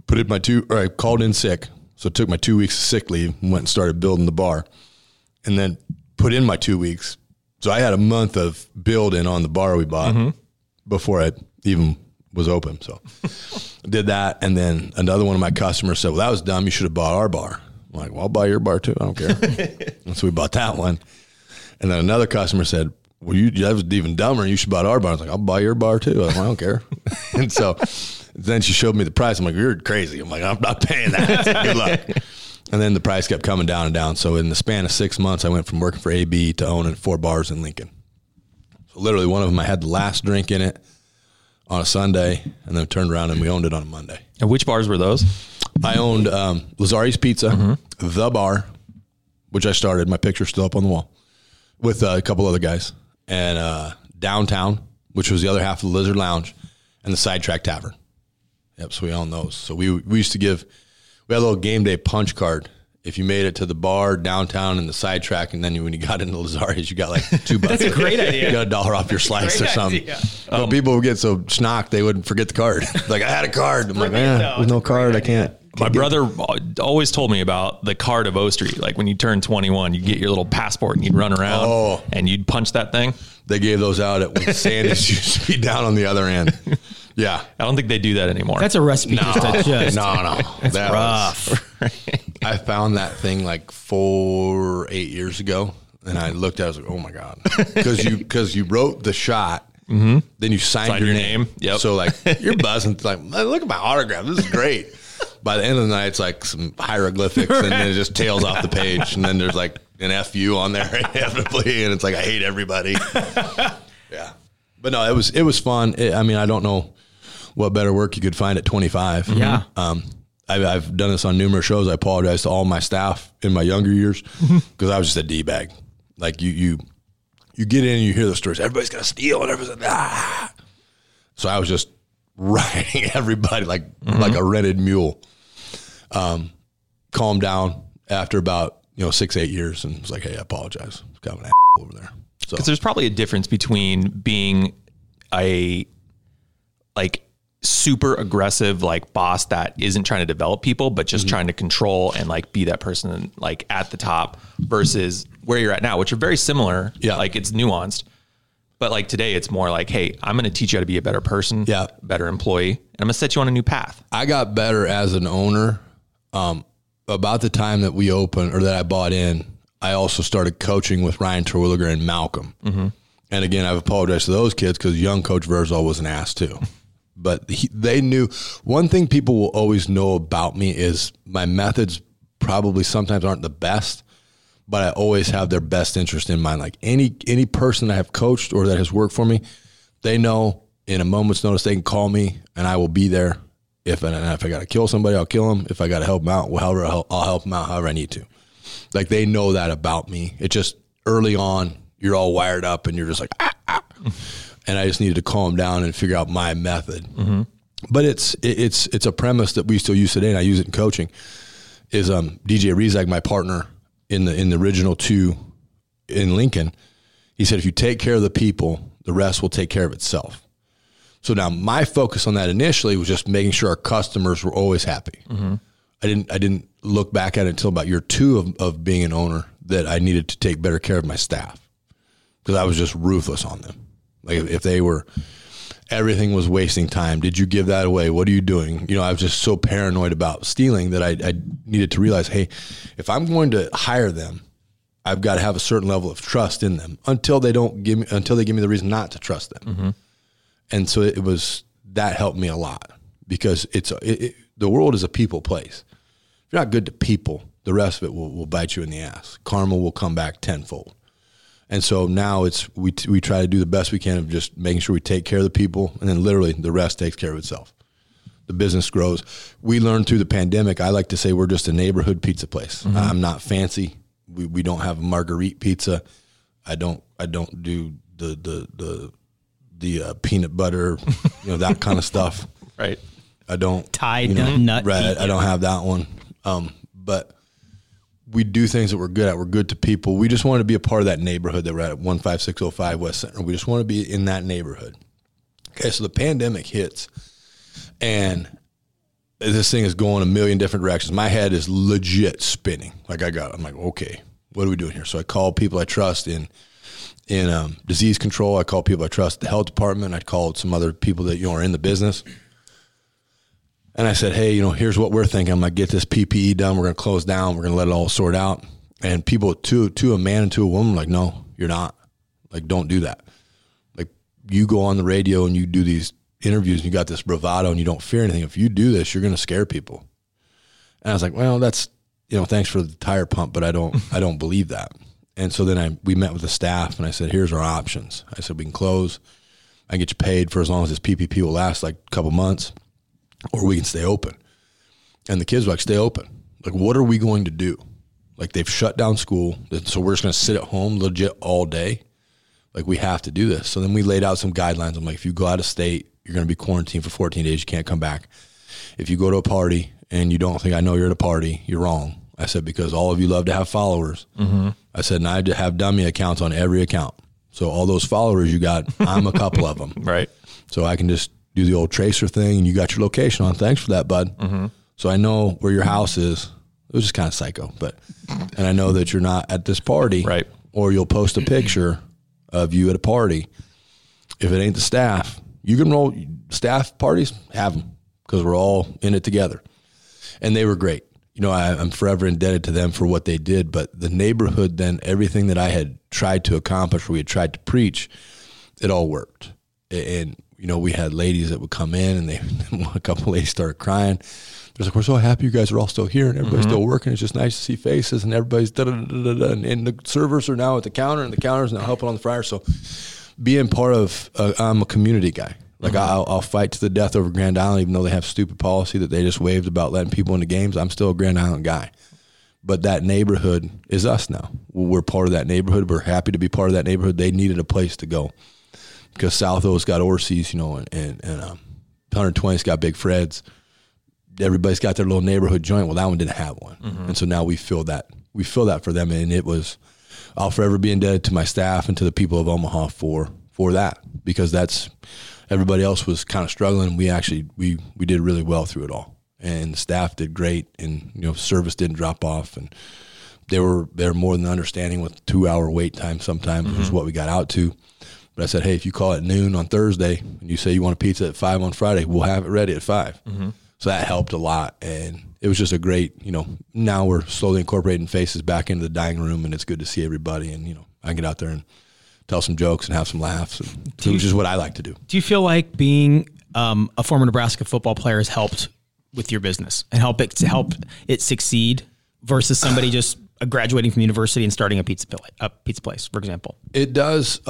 in sick. So I took my 2 weeks of sick leave and went and started building the bar, and then put in my 2 weeks. So I had a month of building on the bar we bought before I even was open. So I did that. And then another one of my customers said, well, that was dumb. You should have bought our bar. I'm like, well, I'll buy your bar too. I don't care. And so we bought that one. And then another customer said, well, that was even dumber. You should buy our bar. I was like, I'll buy your bar too. I was like, I don't care. And so then she showed me the price. I'm like, you're crazy. I'm like, I'm not paying that. Good luck. And then the price kept coming down and down. So in the span of 6 months, I went from working for AB to owning 4 bars in Lincoln. So literally one of them, I had the last drink in it on a Sunday, and then turned around and we owned it on a Monday.
And which bars were those?
I owned Lazari's Pizza, The Bar, which I started. My picture's still up on the wall, with a couple other guys. And Downtown, which was the other half of the Lizard Lounge, and the Sidetrack Tavern. Yep. So we own those. So we used to we had a little game day punch card. If you made it to the bar downtown in the sidetrack, and then when you got into Lazari's, you got like $2.
That's a great idea.
You got $1 off your slice or something. But people would get so schnocked they wouldn't forget the card. Like, I had a card. I'm like, there's no card. I can't.
My brother always told me about the card of O Street. Like when you turn 21, you get your little passport and you'd run around and you'd punch that thing.
They gave those out at when Sanders used to be down on the other end. Yeah.
I don't think they do that anymore.
That's a recipe just to adjust.
No.
That's
that
rough.
I found that thing like 8 years ago, and I looked at it, I was like, oh my God. Because you wrote the shot, then you signed your name.
Yep.
So like you're buzzing, like, look at my autograph. This is great. By the end of the night, it's like some hieroglyphics, and then it just tails off the page, and then there's like an FU on there inevitably, and it's like, I hate everybody. Yeah. But no, it was fun. I mean, I don't know what better work you could find at 25.
Yeah.
I've done this on numerous shows. I apologize to all my staff in my younger years because I was just a D-bag. Like you get in and you hear the stories. Everybody's going to steal and everybody's like, ah. So I was just riding everybody like a rented mule. Calmed down after about 6-8 years and was like, hey, I apologize. It's kind of an over there. So
because there's probably a difference between being a super aggressive boss that isn't trying to develop people but just trying to control and be that person at the top versus where you're at now, which are very similar.
Yeah.
It's nuanced, but today it's more hey, I'm going to teach you how to be a better person, better employee, and I'm going to set you on a new path.
I got better as an owner. About the time that we opened or that I bought in, I also started coaching with Ryan Terwilliger and Malcolm. And again, I've apologized to those kids because young Coach Verzal was an ass too. But they knew one thing people will always know about me is my methods probably sometimes aren't the best, but I always have their best interest in mind. Like any person I have coached or that has worked for me, they know in a moment's notice they can call me and I will be there. If I got to kill somebody, I'll kill them. If I got to help them out, I'll help them out however I need to. Like they know that about me. It just early on, you're all wired up and you're just like, ah. And I just needed to calm down and figure out my method. But it's a premise that we still use today, and I use it in coaching. Is DJ Rezag, my partner in the original 2 in Lincoln? He said, if you take care of the people, the rest will take care of itself. So now my focus on that initially was just making sure our customers were always happy. I didn't look back at it until about year 2 of being an owner that I needed to take better care of my staff because I was just ruthless on them. Like if they were, everything was wasting time. Did you give that away? What are you doing? I was just so paranoid about stealing that I needed to realize, hey, if I'm going to hire them, I've got to have a certain level of trust in them until they give me the reason not to trust them. And so that helped me a lot because the world is a people place. If you're not good to people, the rest of it will bite you in the ass. Karma will come back tenfold. And so now we try to do the best we can of just making sure we take care of the people, and then literally the rest takes care of itself. The business grows. We learned through the pandemic, I like to say we're just a neighborhood pizza place. I'm not fancy. We don't have a marguerite pizza. I don't do the peanut butter, that kind of stuff.
Right.
I don't
Thai nut.
Right. I don't have that one. But we do things that we're good at. We're good to people. We just want to be a part of that neighborhood that we're at 15605 West Center. We just want to be in that neighborhood. Okay. So the pandemic hits and this thing is going a million different directions. My head is legit spinning. I'm like, okay, what are we doing here? So I call people I trust in disease control. I call people I trust the health department. I called some other people that are in the business. And I said, hey, here's what we're thinking. I'm going to get this PPE done. We're going to close down. We're going to let it all sort out. And people, to a man and to a woman, like, no, you're not. Like, don't do that. Like, you go on the radio and you do these interviews and you got this bravado and you don't fear anything. If you do this, you're going to scare people. And I was like, well, that's, thanks for the tire pump, but I don't believe that. And so then we met with the staff and I said, here's our options. I said, we can close. I can get you paid for as long as this PPP will last like a couple months, or we can stay open. And the kids were like, stay open. Like, what are we going to do? Like, they've shut down school, so we're just going to sit at home legit all day. Like, we have to do this. So then we laid out some guidelines. I'm like, if you go out of state, you're going to be quarantined for 14 days. You can't come back. if you go to a party and you don't think I know you're at a party, you're wrong. I said, because all of you love to have followers. I said, and I have dummy accounts on every account. So all those followers you got, I'm a couple of them.
Right.
So I can just do the old tracer thing, and you got your location on. Thanks for that, bud. So I know where your house is. It was just kind of psycho, and I know that you're not at this party.
Right.
Or you'll post a picture of you at a party. If it ain't the staff, you can roll staff parties, have them, because we're all in it together. And they were great. You know, I'm forever indebted to them for what they did. But the neighborhood, then everything that I had tried to accomplish, we had tried to preach, it all worked. And, you know, we had ladies that would come in, and a couple ladies started crying. They're like, we're so happy you guys are all still here and everybody's still working. It's just nice to see faces, and everybody's da-da-da-da-da. And the servers are now at the counter, and the counter's now helping on the fryer. So being part of, I'm a community guy. Like I'll fight to the death over Grand Island, even though they have stupid policy that they just waived about letting people into games. I'm still a Grand Island guy. But that neighborhood is us now. We're part of that neighborhood. We're happy to be part of that neighborhood. They needed a place to go because South O's got Orsi's, you know, and 120's got Big Fred's. Everybody's got their little neighborhood joint. Well, that one didn't have one. And so now we fill that. We fill that for them. And it was, I'll forever be indebted to my staff and to the people of Omaha for that, because that's, everybody else was kind of struggling. We actually, we did really well through it all. And the staff did great, and, you know, service didn't drop off, and they're more than understanding with 2-hour wait time sometimes, which is what we got out to. But I said, hey, if you call it noon on Thursday and you say you want a pizza at 5 on Friday, we'll have it ready at 5. So that helped a lot, and it was just a great, you know, now we're slowly incorporating faces back into the dining room, and it's good to see everybody, and, you know, I get out there and tell some jokes and have some laughs, which is what I like to do.
Do you feel like being a former Nebraska football player has helped with your business and help it succeed versus somebody just graduating from university and starting a pizza place, for example? It
does.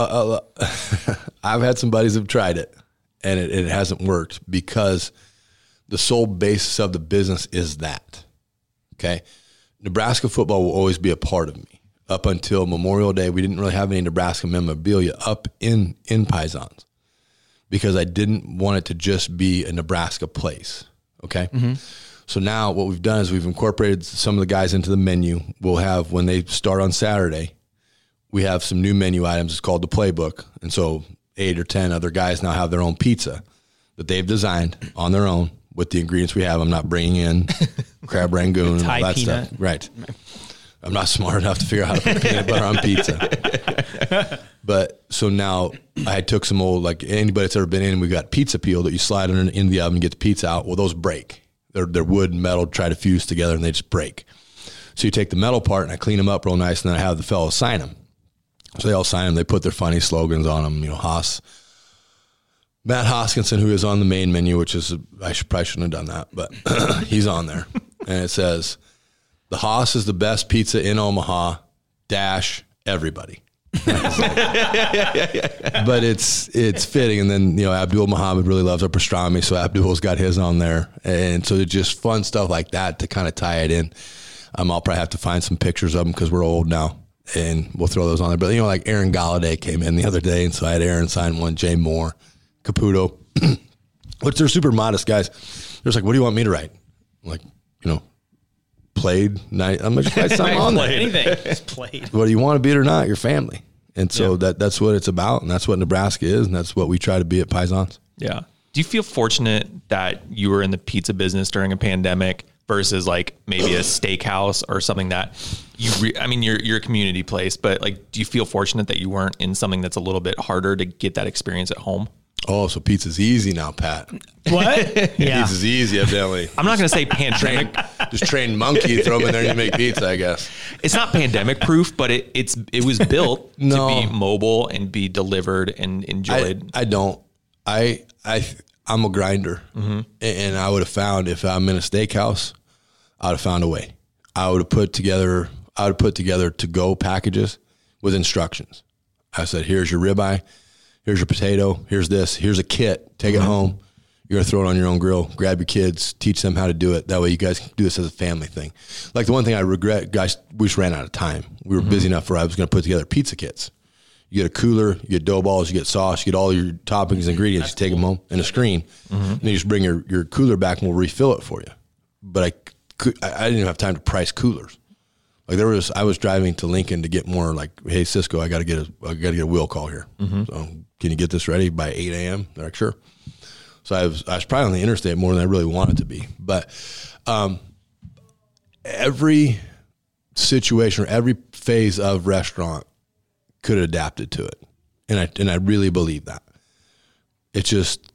I've had some buddies who have tried it, and it hasn't worked because the sole basis of the business is that. Okay, Nebraska football will always be a part of me. Up until Memorial Day, we didn't really have any Nebraska memorabilia up in Pisons because I didn't want it to just be a Nebraska place. Okay. So now what we've done is we've incorporated some of the guys into the menu. We'll have, when they start on Saturday, we have some new menu items. It's called the Playbook. And so 8 or 10 other guys now have their own pizza that they've designed on their own with the ingredients we have. I'm not bringing in crab rangoon and all that
peanut
stuff. Right. I'm not smart enough to figure out how to put peanut butter on pizza. But so now I took some old, like anybody that's ever been in, we got pizza peel that you slide in the oven and get the pizza out. Well, those break. They're wood and metal, try to fuse together, and they just break. So you take the metal part and I clean them up real nice, and then I have the fellows sign them. So they all sign them. They put their funny slogans on them. You know, Matt Hoskinson, who is on the main menu, which is, probably shouldn't have done that, but he's on there. And it says, the Haas is the best pizza in Omaha, everybody. But it's fitting. And then, you know, Abdul Muhammad really loves our pastrami, so Abdul's got his on there. And so it's just fun stuff like that to kind of tie it in. I'll probably have to find some pictures of them because we're old now, and we'll throw those on there. But, you know, like Aaron Galladay came in the other day, and so I had Aaron sign one, Jay Moore, Caputo, which they're super modest guys. They're just like, what do you want me to write? I'm like, you know, played night. I'm just write something on there.
Anything. Just played.
Whether you want to be it or not, your family. And so that's what it's about, and that's what Nebraska is, and that's what we try to be at Pisons.
Yeah. Do you feel fortunate that you were in the pizza business during a pandemic versus like maybe a steakhouse or something that you're a community place, but like, do you feel fortunate that you weren't in something that's a little bit harder to get that experience at home?
Oh, so pizza's easy now, Pat.
What? Yeah.
Pizza's easy, evidently.
I'm not going to say pandemic.
Just train monkey, throw them in there and you make pizza, I guess.
It's not pandemic proof, but it was built to be mobile and be delivered and enjoyed.
I don't. I'm a grinder, and I would have found, if I'm in a steakhouse, I would have found a way. I would have put together to-go packages with instructions. I said, here's your ribeye. Here's your potato, here's this, here's a kit, take it home. You're going to throw it on your own grill, grab your kids, teach them how to do it. That way you guys can do this as a family thing. Like the one thing I regret, guys, we just ran out of time. We were busy enough where I was going to put together pizza kits. You get a cooler, you get dough balls, you get sauce, you get all your toppings and ingredients. You take them home and a screen. And you just bring your cooler back and we'll refill it for you. But I didn't even have time to price coolers. Like I was driving to Lincoln to get more. Like, hey Cisco, I got to get a wheel call here. So can you get this ready by 8 a.m.? They're like, sure. So I was probably on the interstate more than I really wanted to be. But every situation or every phase of restaurant could have adapted to it, and I really believe that. It's just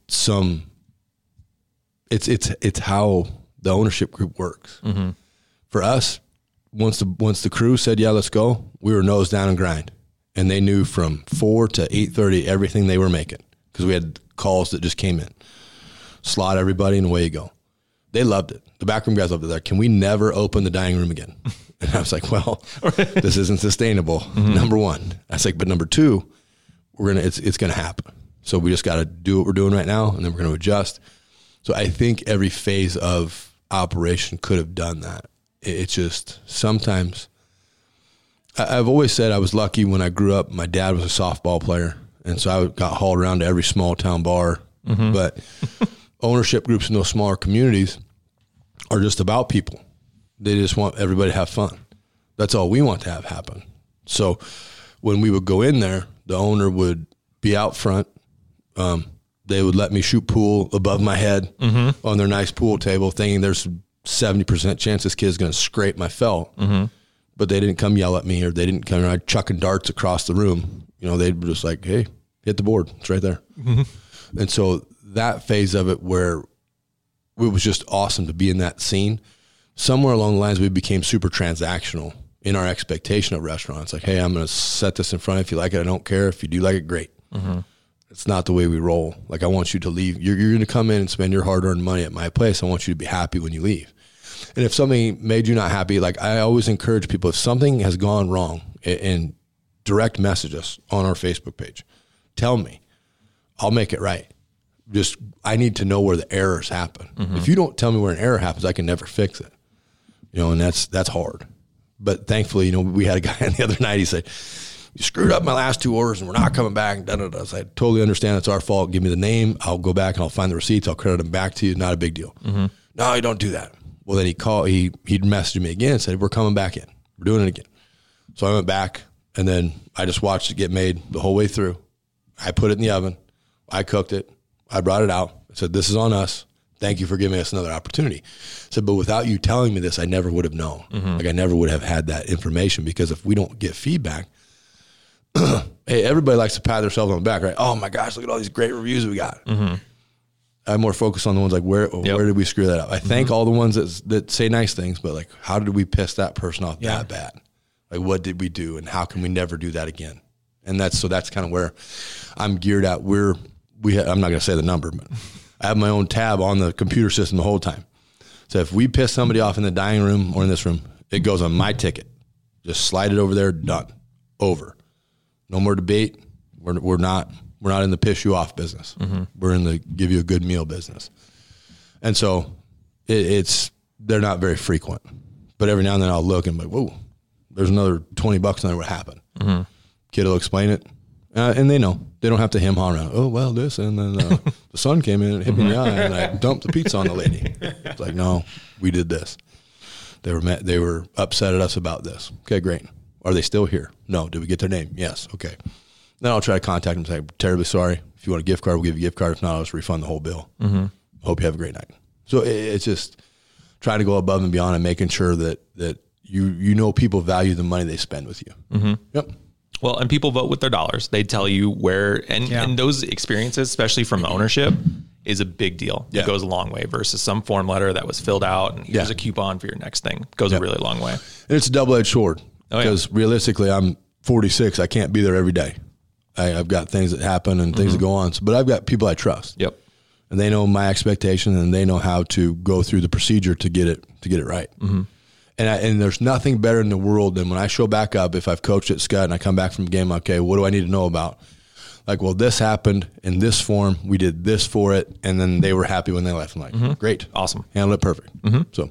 it's how the ownership group works. For us, once the crew said, yeah, let's go, we were nose down and grind. And they knew from 4 to 8:30 everything they were making, because we had calls that just came in. Slot everybody and away you go. They loved it. The backroom guys loved it. They're like, can we never open the dining room again? And I was like, well, this isn't sustainable. Number one. I was like, but number two, it's gonna happen. So we just got to do what we're doing right now, and then we're going to adjust. So I think every phase of operation could have done that. It's just sometimes. I've always said I was lucky when I grew up. My dad was a softball player, and so I got hauled around to every small town bar. But ownership groups in those smaller communities are just about people. They just want everybody to have fun. That's all we want to have happen. So when we would go in there, the owner would be out front. They would let me shoot pool above my head on their nice pool table, thinking there's 70% chance this kid's going to scrape my felt. But they didn't come yell at me, or they didn't come around chucking darts across the room. You know, they'd be just like, hey, hit the board. It's right there. And so that phase of it, where it was just awesome to be in that scene, somewhere along the lines, we became super transactional in our expectation of restaurants. Like, hey, I'm going to set this in front. If you like it, I don't care. If you do like it, great. It's not the way we roll. Like, I want you to leave. You're going to come in and spend your hard-earned money at my place. I want you to be happy when you leave. And if something made you not happy, like, I always encourage people, if something has gone wrong, and direct message us on our Facebook page. Tell me. I'll make it right. Just, I need to know where the errors happen. If you don't tell me where an error happens, I can never fix it. You know, and that's hard. But thankfully, you know, we had a guy the other night, he said, you screwed up my last 2 orders and we're not coming back. And I said, totally understand it's our fault. Give me the name. I'll go back and I'll find the receipts. I'll credit them back to you. Not a big deal. No, you don't do that. Well, then he'd messaged me again and said, we're coming back in. We're doing it again. So I went back, and then I just watched it get made the whole way through. I put it in the oven. I cooked it. I brought it out. I said, this is on us. Thank you for giving us another opportunity. I said, but without you telling me this, I never would have known. Like, I never would have had that information, because if we don't get feedback, hey, everybody likes to pat themselves on the back, right? Oh my gosh, look at all these great reviews we got. I'm more focused on the ones like, where did we screw that up? I thank all the ones that say nice things, but like, how did we piss that person off that bad? Like, what did we do, and how can we never do that again? And that's kind of where I'm geared at. I'm not going to say the number, but I have my own tab on the computer system the whole time. So if we piss somebody off in the dining room or in this room, it goes on my ticket. Just slide it over there, done, over. No more debate. We're not in the piss you off business. We're in the give you a good meal business. And so they're not very frequent, but every now and then I'll look and be like, whoa, there's another $20 on there. What happened? Kid will explain it. And they know. They don't have to hem-haw around. Oh, well, this, and then the sun came in and hit me in the eye, and I dumped the pizza on the lady. It's like, no, we did this. They were upset at us about this. Okay, great. Are they still here? No. Did we get their name? Yes. Okay. Then I'll try to contact them and say, terribly sorry. If you want a gift card, we'll give you a gift card. If not, I'll just refund the whole bill. Hope you have a great night. So it's just trying to go above and beyond and making sure that you know people value the money they spend with you. Yep.
Well, and people vote with their dollars. They tell you where, and those experiences, especially from ownership, is a big deal. It goes a long way versus some form letter that was filled out and here's a coupon for your next thing. Goes a really long way.
And it's a double-edged sword, because realistically, I'm 46. I can't be there every day. I've got things that happen and things that go on, but I've got people I trust.
Yep.
And they know my expectation, and they know how to go through the procedure to get it right. And there's nothing better in the world than when I show back up, if I've coached at Scott and I come back from a game, okay, what do I need to know about? Like, well, this happened in this form. We did this for it. And then they were happy when they left. I'm like, great.
Awesome.
Handled it perfect. So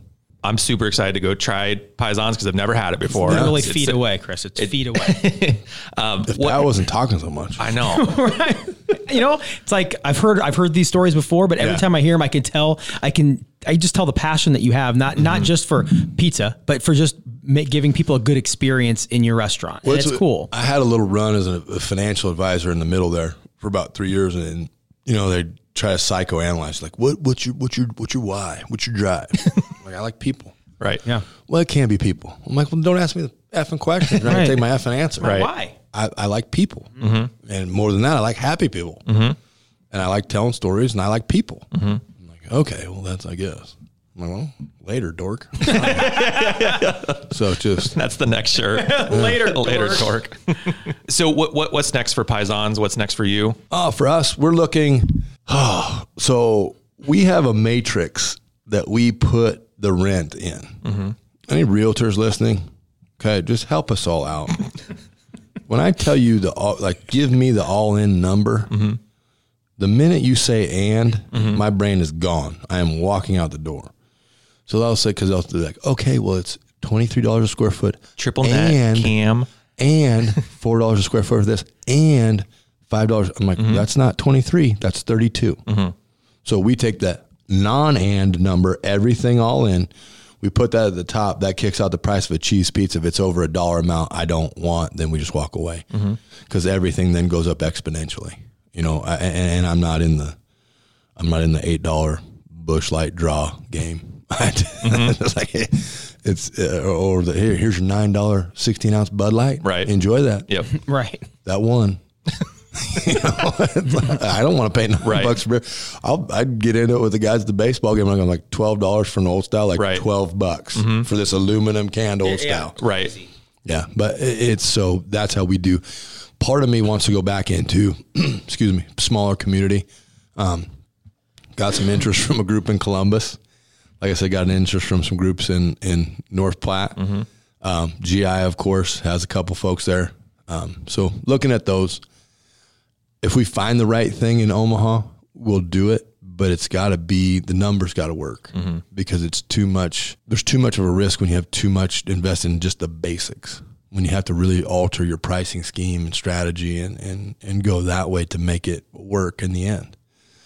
I'm super excited to go try Paisans because I've never had it before.
Literally feet away, Chris. It's feet away.
If I wasn't talking so much.
I know.
Right. You know, it's like I've heard these stories before, but every time I hear them, I just tell the passion that you have, not just for pizza, but for just giving people a good experience in your restaurant. And it's cool.
I had a little run as a financial advisor in the middle there for about 3 years, and you know, they try to psychoanalyze, like what's your why? What's your drive? Like, I like people.
Right.
Yeah.
Well, it can't be people. I'm like, well, don't ask me the effing question. You're not gonna take my effing answer.
Right.
Why?
I like people, and more than that, I like happy people, and I like telling stories, and I like people. I'm like, okay, well, that's I guess. I'm like, well, later, dork. So just
that's the next shirt. later, dork. So what's next for Paisans? What's next for you?
For us, we're looking. So we have a matrix that we put the rent in. Any realtors listening? Okay, just help us all out. When I tell you give me the all-in number, the minute you say my brain is gone. I am walking out the door. So they'll say, because they'll be like, okay, well, it's $23 a square foot,
triple net, cam,
and $4 a square foot for this, and $5. I'm like, that's not 23, that's 32. So we take that non-and number, everything all in. We put that at the top. That kicks out the price of a cheese pizza. If it's over $1 amount I don't want, then we just walk away, because everything then goes up exponentially. You know, and I'm not in the $8 Busch Light draw game. It's like, here's your $9 16-ounce Bud Light.
Right.
Enjoy that.
Yep.
Right.
That one. You know, I don't want to pay $9 for beer. I'd get into it with the guys at the baseball game. I'm like $12 for an old style, like $12 for this aluminum canned old style.
Right.
Yeah, but it's so that's how we do. Part of me wants to go back into, smaller community. Got some interest from a group in Columbus. Like I said, got an interest from some groups in North Platte. GI, of course, has a couple folks there. So looking at those, if we find the right thing in Omaha, we'll do it. But it's got to be, the numbers got to work, because it's too much. There's too much of a risk when you have too much invested in just the basics. When you have to really alter your pricing scheme and strategy and go that way to make it work in the end.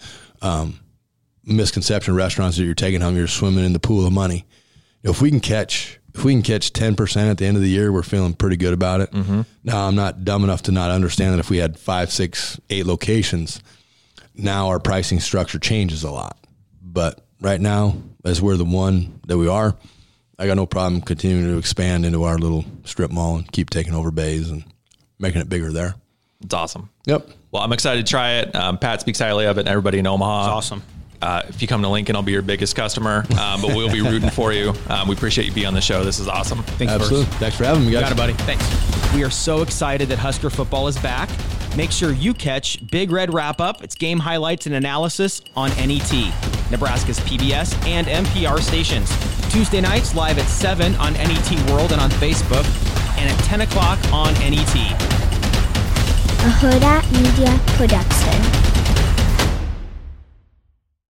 Misconception of restaurants that you're taking home, you're swimming in the pool of money. You know, if we can catch 10% at the end of the year, we're feeling pretty good about it. Now, I'm not dumb enough to not understand that if we had 5, 6, 8 locations, now our pricing structure changes a lot. But right now, as we're the one that we are, I got no problem continuing to expand into our little strip mall and keep taking over bays and making it bigger there.
It's awesome.
Yep.
Well, I'm excited to try it. Pat speaks highly of it, and everybody in Omaha.
It's awesome.
If you come to Lincoln, I'll be your biggest customer, but we'll be rooting for you. We appreciate you being on the show. This is awesome.
Thanks,
Absolutely.
Bruce.
Thanks for having me, guys.
Got it, buddy. Thanks.
We are so excited that Husker football is back. Make sure you catch Big Red Wrap-Up. It's game highlights and analysis on NET, Nebraska's PBS and NPR stations. Tuesday nights live at 7 on NET World and on Facebook, and at 10 o'clock on NET.
A Huda Media Production.